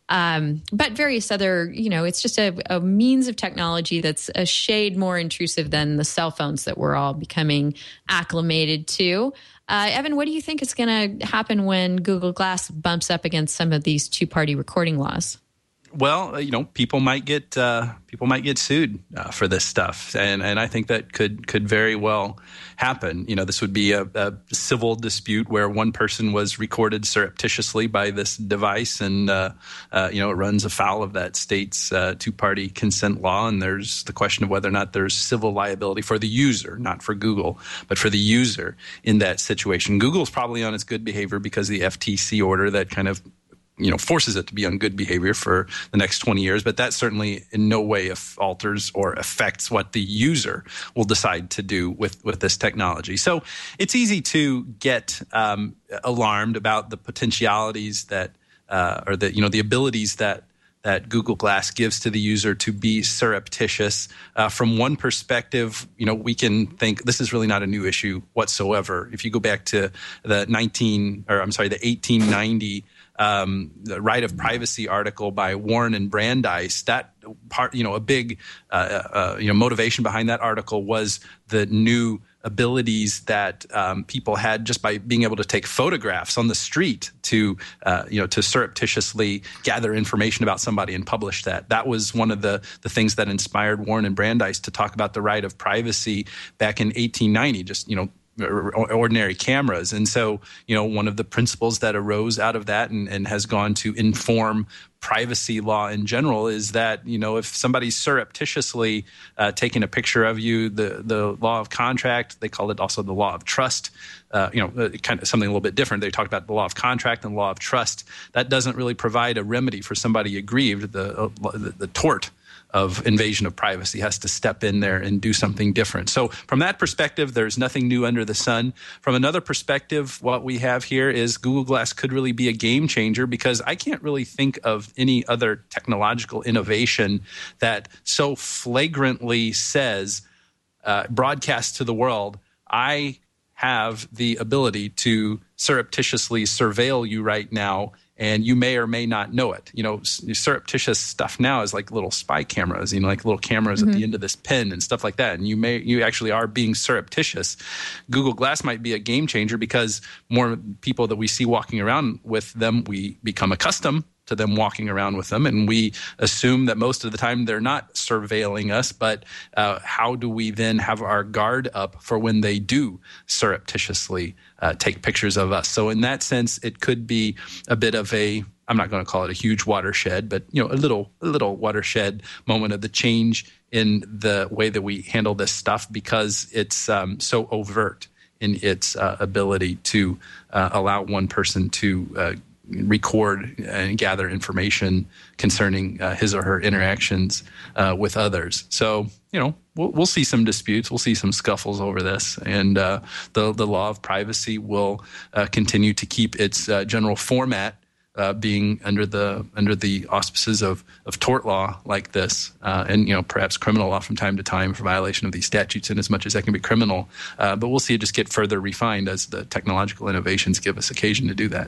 Um, but various other, you know, it's just a, a means of technology that's a shade more intrusive than the cell phones that we're all becoming acclimated to. Uh, Evan, what do you think is going to happen when Google Glass bumps up against some of these two-party recording laws? Well, you know, people might get uh, people might get sued uh, for this stuff, and and I think that could could very well happen. You know, this would be a, a civil dispute where one person was recorded surreptitiously by this device, and uh, uh, you know, it runs afoul of that state's uh, two-party consent law. And there's the question of whether or not there's civil liability for the user, not for Google, but for the user in that situation. Google's probably on its good behavior because of the F T C order that kind of you know, forces it to be on good behavior for the next twenty years. But that certainly in no way alters or affects what the user will decide to do with, with this technology. So it's easy to get um, alarmed about the potentialities that, uh, or the, you know, the abilities that that Google Glass gives to the user to be surreptitious. Uh, from one perspective, you know, we can think this is really not a new issue whatsoever. If you go back to the nineteen, or I'm sorry, the eighteen ninety Um, the right of privacy article by Warren and Brandeis, that part, you know, a big, uh, uh, you know, motivation behind that article was the new abilities that um, people had just by being able to take photographs on the street to, uh, you know, to surreptitiously gather information about somebody and publish that. That was one of the, the things that inspired Warren and Brandeis to talk about the right of privacy back in eighteen ninety, just, you know, ordinary cameras. And so, you know, one of the principles that arose out of that and, and has gone to inform privacy law in general is that, you know, if somebody's surreptitiously uh, taking a picture of you, the, the law of contract, they call it also the law of trust, uh, you know, kind of something a little bit different. They talked about the law of contract and the law of trust. That doesn't really provide a remedy for somebody aggrieved. The, uh, the, the tort of invasion of privacy has to step in there and do something different. So from that perspective, there's nothing new under the sun. From another perspective, what we have here is Google Glass could really be a game changer, because I can't really think of any other technological innovation that so flagrantly says, uh, broadcast to the world, I have the ability to surreptitiously surveil you right now, and you may or may not know it. You know, surreptitious stuff now is like little spy cameras, you know, like little cameras mm-hmm. at the end of this pen and stuff like that. And you may, you actually are being surreptitious. Google Glass might be a game changer because more people that we see walking around with them, we become accustomed to them walking around with them, and we assume that most of the time they're not surveilling us. But uh, how do we then have our guard up for when they do surreptitiously uh, take pictures of us? So in that sense, it could be a bit of a, I'm not going to call it a huge watershed, but you know, a little, a little watershed moment of the change in the way that we handle this stuff, because it's um, so overt in its uh, ability to uh, allow one person to uh, record and gather information concerning uh, his or her interactions uh, with others. So, you know, we'll, we'll see some disputes. We'll see some scuffles over this. And uh, the, the law of privacy will uh, continue to keep its uh, general format uh, being under the under the auspices of, of tort law like this, uh, and, you know, perhaps criminal law from time to time for violation of these statutes, in as much as that can be criminal. Uh, but we'll see it just get further refined as the technological innovations give us occasion to do that.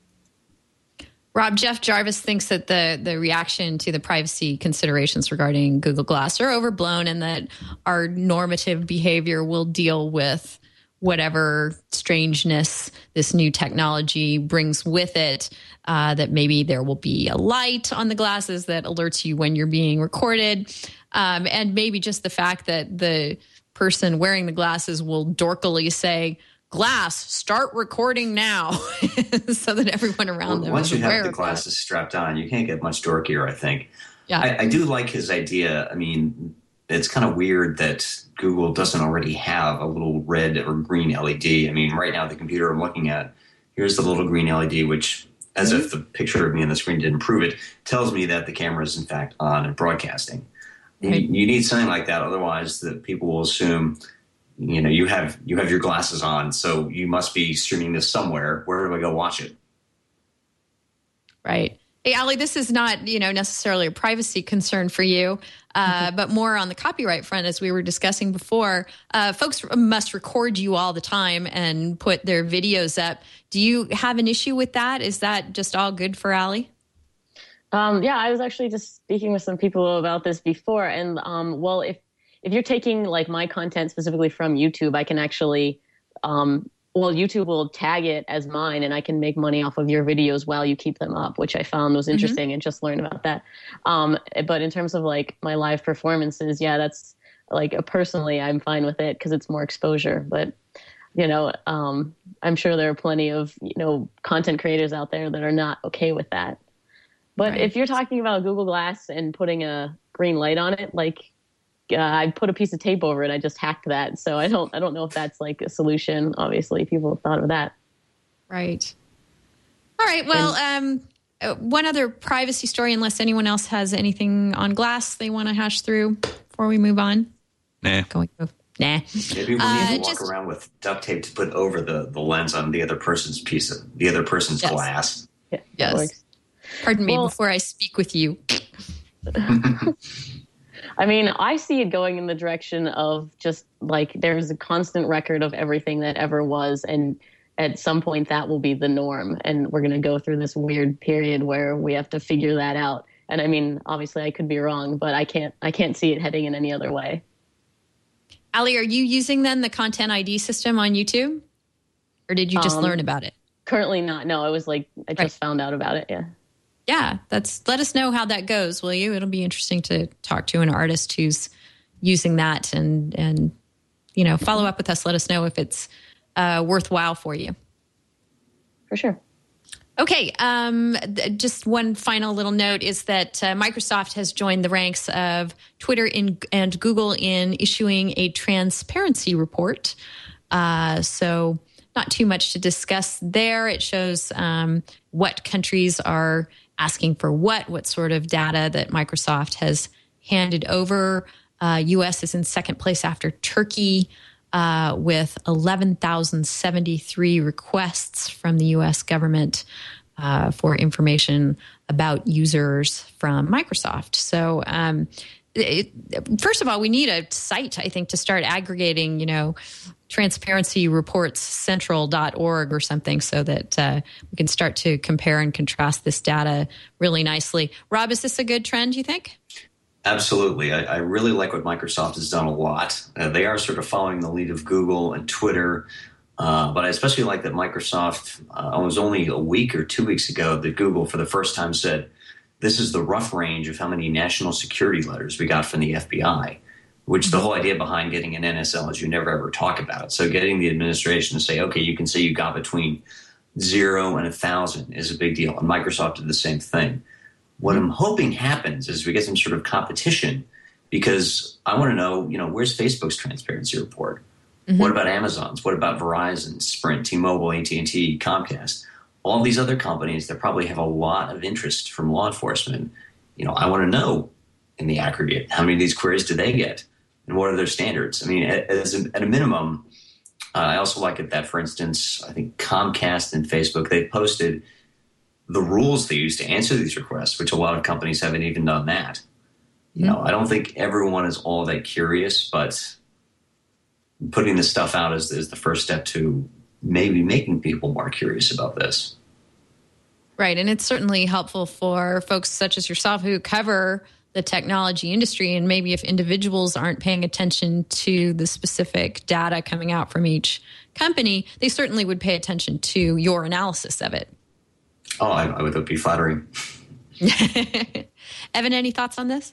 Rob, Jeff Jarvis thinks that the the reaction to the privacy considerations regarding Google Glass are overblown, and that our normative behavior will deal with whatever strangeness this new technology brings with it, uh, that maybe there will be a light on the glasses that alerts you when you're being recorded, um, and maybe just the fact that the person wearing the glasses will dorkily say, "Glass, start recording now," so that everyone around well, them once is you aware have the of glasses that. strapped on, you can't get much dorkier, I think. Yeah. I, I do like his idea. I mean, it's kind of weird that Google doesn't already have a little red or green L E D. I mean, right now, the computer I'm looking at, here's the little green L E D, which, as mm-hmm. if the picture of me on the screen didn't prove it, tells me that the camera is, in fact, on and broadcasting. Right. You, you need something like that. Otherwise, the people will assume, you know, you have you have your glasses on, so you must be streaming this somewhere. Where do I go watch it? Right. Hey, Ali, this is not, you know, necessarily a privacy concern for you, uh, mm-hmm. but more on the copyright front, as we were discussing before. Uh, folks must record you all the time and put their videos up. Do you have an issue with that? Is that just all good for Ali? Um, yeah, I was actually just speaking with some people about this before. And, um, well, if if you're taking, like, my content specifically from YouTube, I can actually um, – well, YouTube will tag it as mine, and I can make money off of your videos while you keep them up, which I found was interesting mm-hmm. and just learned about that. Um, but in terms of like my live performances, yeah, that's like personally, I'm fine with it because it's more exposure. But, you know, um, I'm sure there are plenty of, you know, content creators out there that are not okay with that. But right. if you're talking about Google Glass and putting a green light on it, like, Uh, I put a piece of tape over it. I just hacked that. So I don't I don't know if that's like a solution. Obviously, people have thought of that. Right. All right. Well, and, um, one other privacy story, unless anyone else has anything on Glass they want to hash through before we move on. Nah. Going, oh, nah. Maybe we uh, need to walk just, around with duct tape to put over the, the lens on the other person's piece of the other person's yes. glass. Yeah, yes. Pardon me well, before I speak with you. I mean, I see it going in the direction of just like there's a constant record of everything that ever was. And at some point that will be the norm. And we're going to go through this weird period where we have to figure that out. And I mean, obviously I could be wrong, but I can't I can't see it heading in any other way. Ali, are you using then the Content I D system on YouTube? Or did you just um, learn about it? Currently not. No, I was like, I just right. found out about it. Yeah. Yeah, that's. Let us know how that goes, will you? It'll be interesting to talk to an artist who's using that, and and you know, follow up with us. Let us know if it's uh, worthwhile for you. For sure. Okay. Um, th- just one final little note is that uh, Microsoft has joined the ranks of Twitter in, and Google in issuing a transparency report. Uh, so. Not too much to discuss there. It shows um, what countries are asking for what, what sort of data that Microsoft has handed over. Uh, U S is in second place after Turkey uh, with eleven thousand seventy-three requests from the U S government uh, for information about users from Microsoft. So um, it, first of all, we need a site, I think, to start aggregating, you know, transparency reports central dot org or something so that uh, we can start to compare and contrast this data really nicely. Rob, is this a good trend, you think? Absolutely. I, I really like what Microsoft has done a lot. Uh, they are sort of following the lead of Google and Twitter. Uh, but I especially like that Microsoft, uh, it was only a week or two weeks ago that Google for the first time said, this is the rough range of how many national security letters we got from the F B I, which the whole idea behind getting an N S L is you never ever talk about it. So getting the administration to say, okay, you can say you got between zero and a thousand is a big deal. And Microsoft did the same thing. What I'm hoping happens is we get some sort of competition because I want to know, you know, where's Facebook's transparency report? Mm-hmm. What about Amazon's? What about Verizon, Sprint, T-Mobile, A T and T, Comcast? All these other companies that probably have a lot of interest from law enforcement. You know, I want to know in the aggregate, how many of these queries do they get? And what are their standards? I mean, as a, at a minimum, uh, I also like it that, for instance, I think Comcast and Facebook, they posted the rules they use to answer these requests, which a lot of companies haven't even done that. You know, I don't think everyone is all that curious, but putting this stuff out is, is the first step to maybe making people more curious about this. Right. And it's certainly helpful for folks such as yourself who cover the technology industry. And maybe if individuals aren't paying attention to the specific data coming out from each company, they certainly would pay attention to your analysis of it. Oh, I, I would be flattering. Evan, any thoughts on this?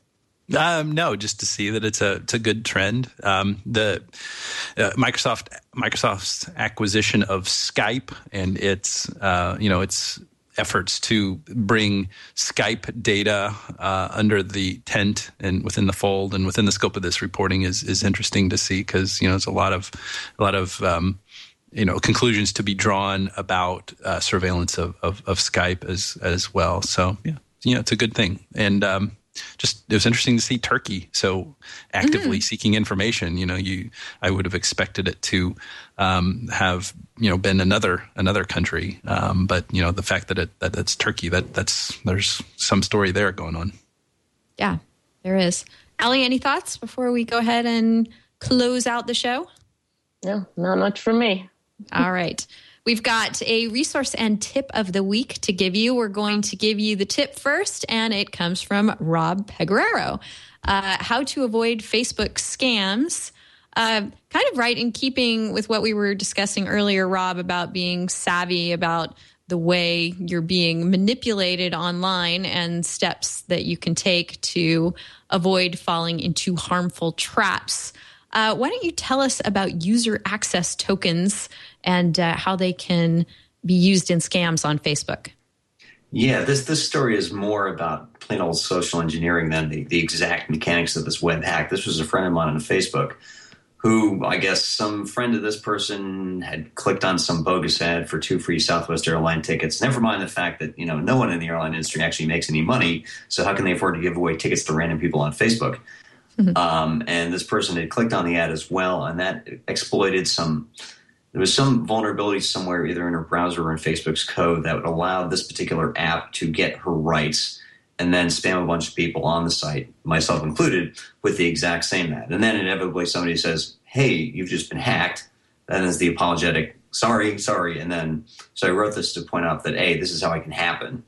Um, no, just to see that it's a it's a good trend. Um, the uh, Microsoft Microsoft's acquisition of Skype and its uh, you know its efforts to bring Skype data uh, under the tent and within the fold and within the scope of this reporting is is interesting to see, because you know there's a lot of a lot of um, you know conclusions to be drawn about uh, surveillance of, of of Skype as as well. So yeah, you know it's a good thing. And um, Just it was interesting to see Turkey so actively mm. seeking information. You know, you I would have expected it to um, have you know been another another country, um, but you know the fact that it that it's Turkey, that that's there's some story there going on. Yeah, there is. Allie, any thoughts before we go ahead and close out the show? No, not much from me. All right. We've got a resource and tip of the week to give you. We're going to give you the tip first, and it comes from Rob Peguero. Uh, how to avoid Facebook scams. Uh, kind of right in keeping with what we were discussing earlier, Rob, about being savvy about the way you're being manipulated online and steps that you can take to avoid falling into harmful traps. Uh, why don't you tell us about user access tokens and uh, how they can be used in scams on Facebook? Yeah, this this story is more about plain old social engineering than the, the exact mechanics of this web hack. This was a friend of mine on Facebook who, I guess some friend of this person had clicked on some bogus ad for two free Southwest airline tickets. Never mind the fact that, you know, no one in the airline industry actually makes any money, so how can they afford to give away tickets to random people on Facebook? Mm-hmm. Um, and this person had clicked on the ad as well, and that exploited some, there was some vulnerability somewhere either in her browser or in Facebook's code that would allow this particular app to get her rights and then spam a bunch of people on the site, myself included, with the exact same ad. And then inevitably somebody says, hey, you've just been hacked. Then there's the apologetic, sorry, sorry. And then, so I wrote this to point out that A, this is how it can happen.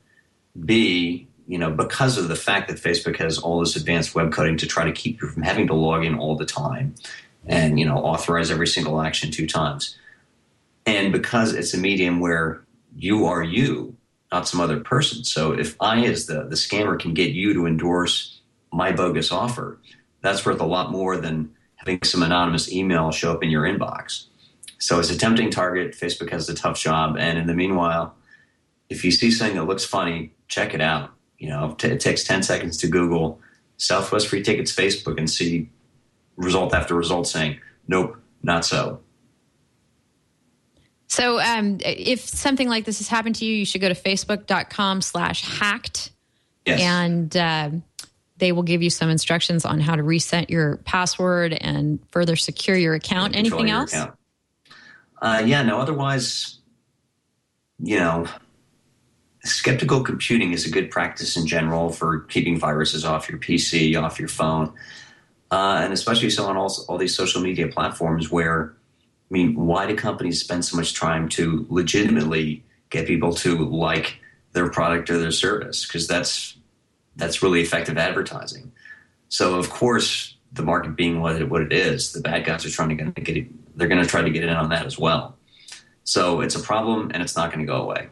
B, you know, because of the fact that Facebook has all this advanced web coding to try to keep you from having to log in all the time and, you know, authorize every single action two times. And because it's a medium where you are you, not some other person. So if I, as the, the scammer, can get you to endorse my bogus offer, that's worth a lot more than having some anonymous email show up in your inbox. So it's a tempting target. Facebook has a tough job. And in the meanwhile, if you see something that looks funny, check it out. You know, t- it takes ten seconds to Google Southwest Free Tickets Facebook and see result after result saying, nope, not so. So um, if something like this has happened to you, you should go to facebook.com slash hacked. Yes. And uh, they will give you some instructions on how to reset your password and further secure your account. Anything your else? Account. Uh, yeah, no, otherwise, you know, skeptical computing is a good practice in general for keeping viruses off your P C, off your phone, uh, and especially so on all, all these social media platforms where, I mean, why do companies spend so much time to legitimately get people to like their product or their service? Because that's that's really effective advertising. So, of course, the market being what it, what it is, the bad guys are trying to get it, they're going to try to get in on that as well. So it's a problem, and it's not going to go away.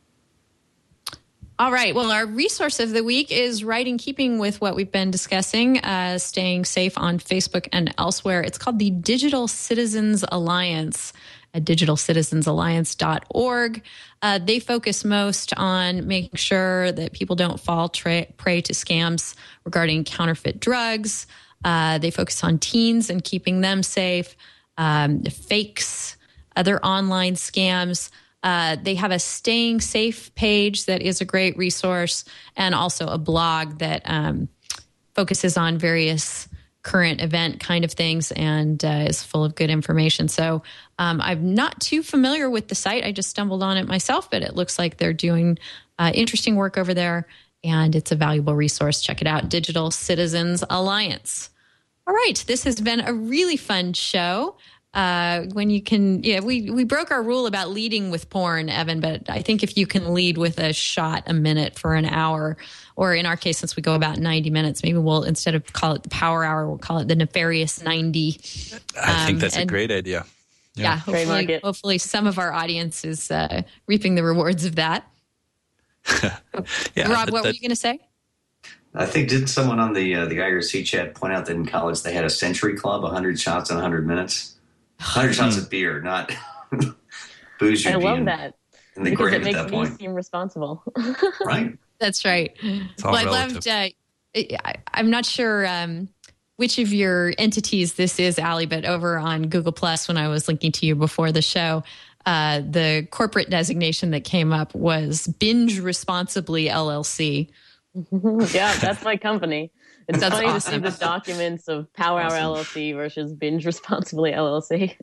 All right. Well, our resource of the week is right in keeping with what we've been discussing, uh, staying safe on Facebook and elsewhere. It's called the Digital Citizens Alliance at digital citizens alliance dot org. Uh, they focus most on making sure that people don't fall tra- prey to scams regarding counterfeit drugs. Uh, they focus on teens and keeping them safe, um, fakes, other online scams. Uh, they have a Staying Safe page that is a great resource, and also a blog that um, focuses on various current event kind of things and uh, is full of good information. So um, I'm not too familiar with the site. I just stumbled on it myself, but it looks like they're doing uh, interesting work over there, and it's a valuable resource. Check it out, Digital Citizens Alliance. All right, this has been a really fun show. Uh, when you can, yeah, we, we broke our rule about leading with porn, Evan, but I think if you can lead with a shot a minute for an hour, or in our case, since we go about ninety minutes, maybe we'll, instead of call it the power hour, we'll call it the nefarious ninety. I think um, that's and, a great idea. Yeah, Yeah, hopefully, hopefully some of our audience is uh, reaping the rewards of that. yeah, Rob, that, what that, were you going to say? I think did someone on the uh, the I R C chat point out that in college they had a century club, one hundred shots in one hundred minutes, one hundred shots of beer, not booze. I love that in the because grave it makes at that me point. seem responsible. Right. That's right. all Well, I relative. loved. Uh, I, I'm not sure um, which of your entities this is, Allie, but over on Google Plus, when I was linking to you before the show, uh, the corporate designation that came up was Binge Responsibly L L C. Yeah, that's my company. It's That's funny awesome. to see the documents of Power Hour L L C versus Binge Responsibly L L C.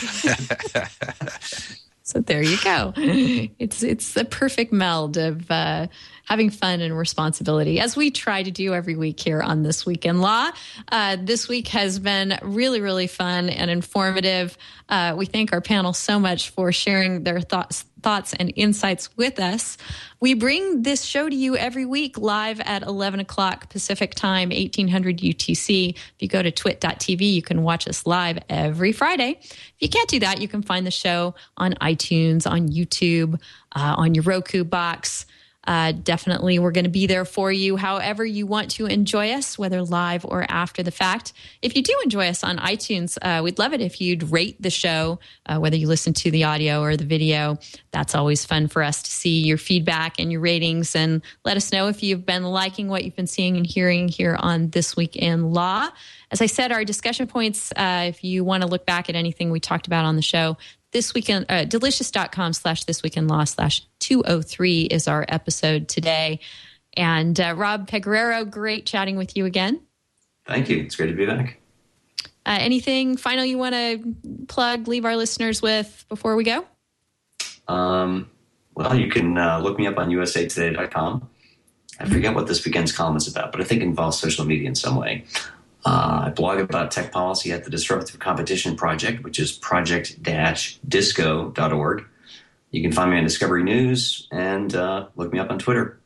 So there you go. It's it's a perfect meld of uh, having fun and responsibility, as we try to do every week here on This Week in Law. Uh, this week has been really, really fun and informative. Uh, we thank our panel so much for sharing their thoughts, thoughts and insights with us. We bring this show to you every week live at eleven o'clock Pacific time, eighteen hundred U T C. If you go to twit dot t v, you can watch us live every Friday. If you can't do that, you can find the show on iTunes, on YouTube, uh, on your Roku box. Uh, definitely, we're going to be there for you however you want to enjoy us, whether live or after the fact. If you do enjoy us on iTunes, uh, we'd love it if you'd rate the show, uh, whether you listen to the audio or the video. That's always fun for us to see your feedback and your ratings, and let us know if you've been liking what you've been seeing and hearing here on This Week in Law. As I said, our discussion points, uh, if you want to look back at anything we talked about on the show, This weekend, uh, delicious.com slash this week in law slash 203 is our episode today. And uh, Rob Peguero, great chatting with you again. Thank you. It's great to be back. Uh, anything final you want to plug, leave our listeners with before we go? Um, well, you can uh, look me up on u s a today dot com. I forget what this weekend's column is about, but I think it involves social media in some way. Uh, I blog about tech policy at the Disruptive Competition Project, which is project dash disco dot org. You can find me on Discovery News and uh, look me up on Twitter.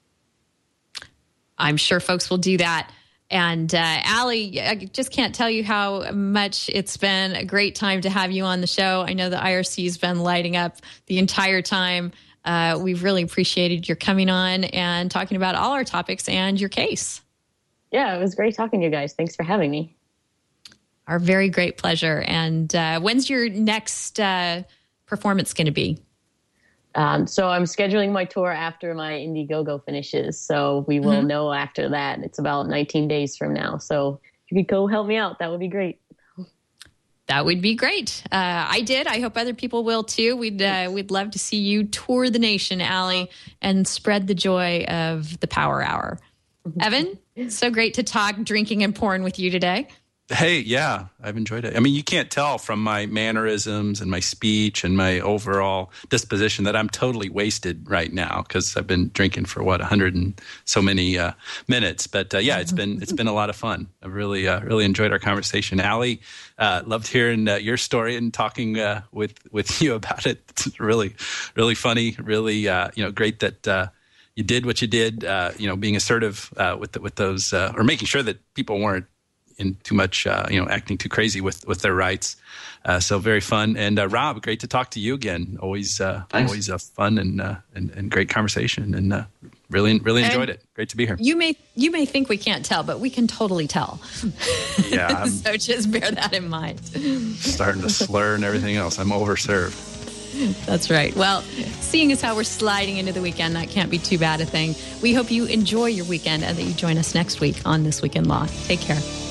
I'm sure folks will do that. And uh, Allie, I just can't tell you how much it's been a great time to have you on the show. I know the I R C has been lighting up the entire time. Uh, we've really appreciated your coming on and talking about all our topics and your case. Yeah, it was great talking to you guys. Thanks for having me. Our very great pleasure. And uh, when's your next uh, performance going to be? Um, so I'm scheduling my tour after my Indiegogo finishes. So we will mm-hmm. know after that. It's about nineteen days from now. So if you could go help me out, that would be great. That would be great. Uh, I did. I hope other people will too. We'd uh, we'd love to see you tour the nation, Allie, and spread the joy of the Power Hour. Evan, so great to talk drinking and porn with you today. Hey, yeah, I've enjoyed it. I mean, you can't tell from my mannerisms and my speech and my overall disposition that I'm totally wasted right now because I've been drinking for what a hundred and so many uh, minutes. But uh, yeah, it's been it's been a lot of fun. I've really uh, really enjoyed our conversation. Allie, uh, loved hearing uh, your story and talking uh, with with you about it. It's really really funny. Really, uh, you know, great that. Uh, You did what you did, uh, you know, being assertive uh, with the, with those, uh, or making sure that people weren't in too much, uh, you know, acting too crazy with, with their rights. Uh, so very fun. And uh, Rob, great to talk to you again. Always, uh, always a fun and, uh, and and great conversation, and uh, really really enjoyed and it. Great to be here. You may you may think we can't tell, but we can totally tell. Yeah. So just bear that in mind. Starting to slur and everything else. I'm overserved. That's right. Well, seeing as how we're sliding into the weekend, that can't be too bad a thing. We hope you enjoy your weekend and that you join us next week on This Week in Law. Take care.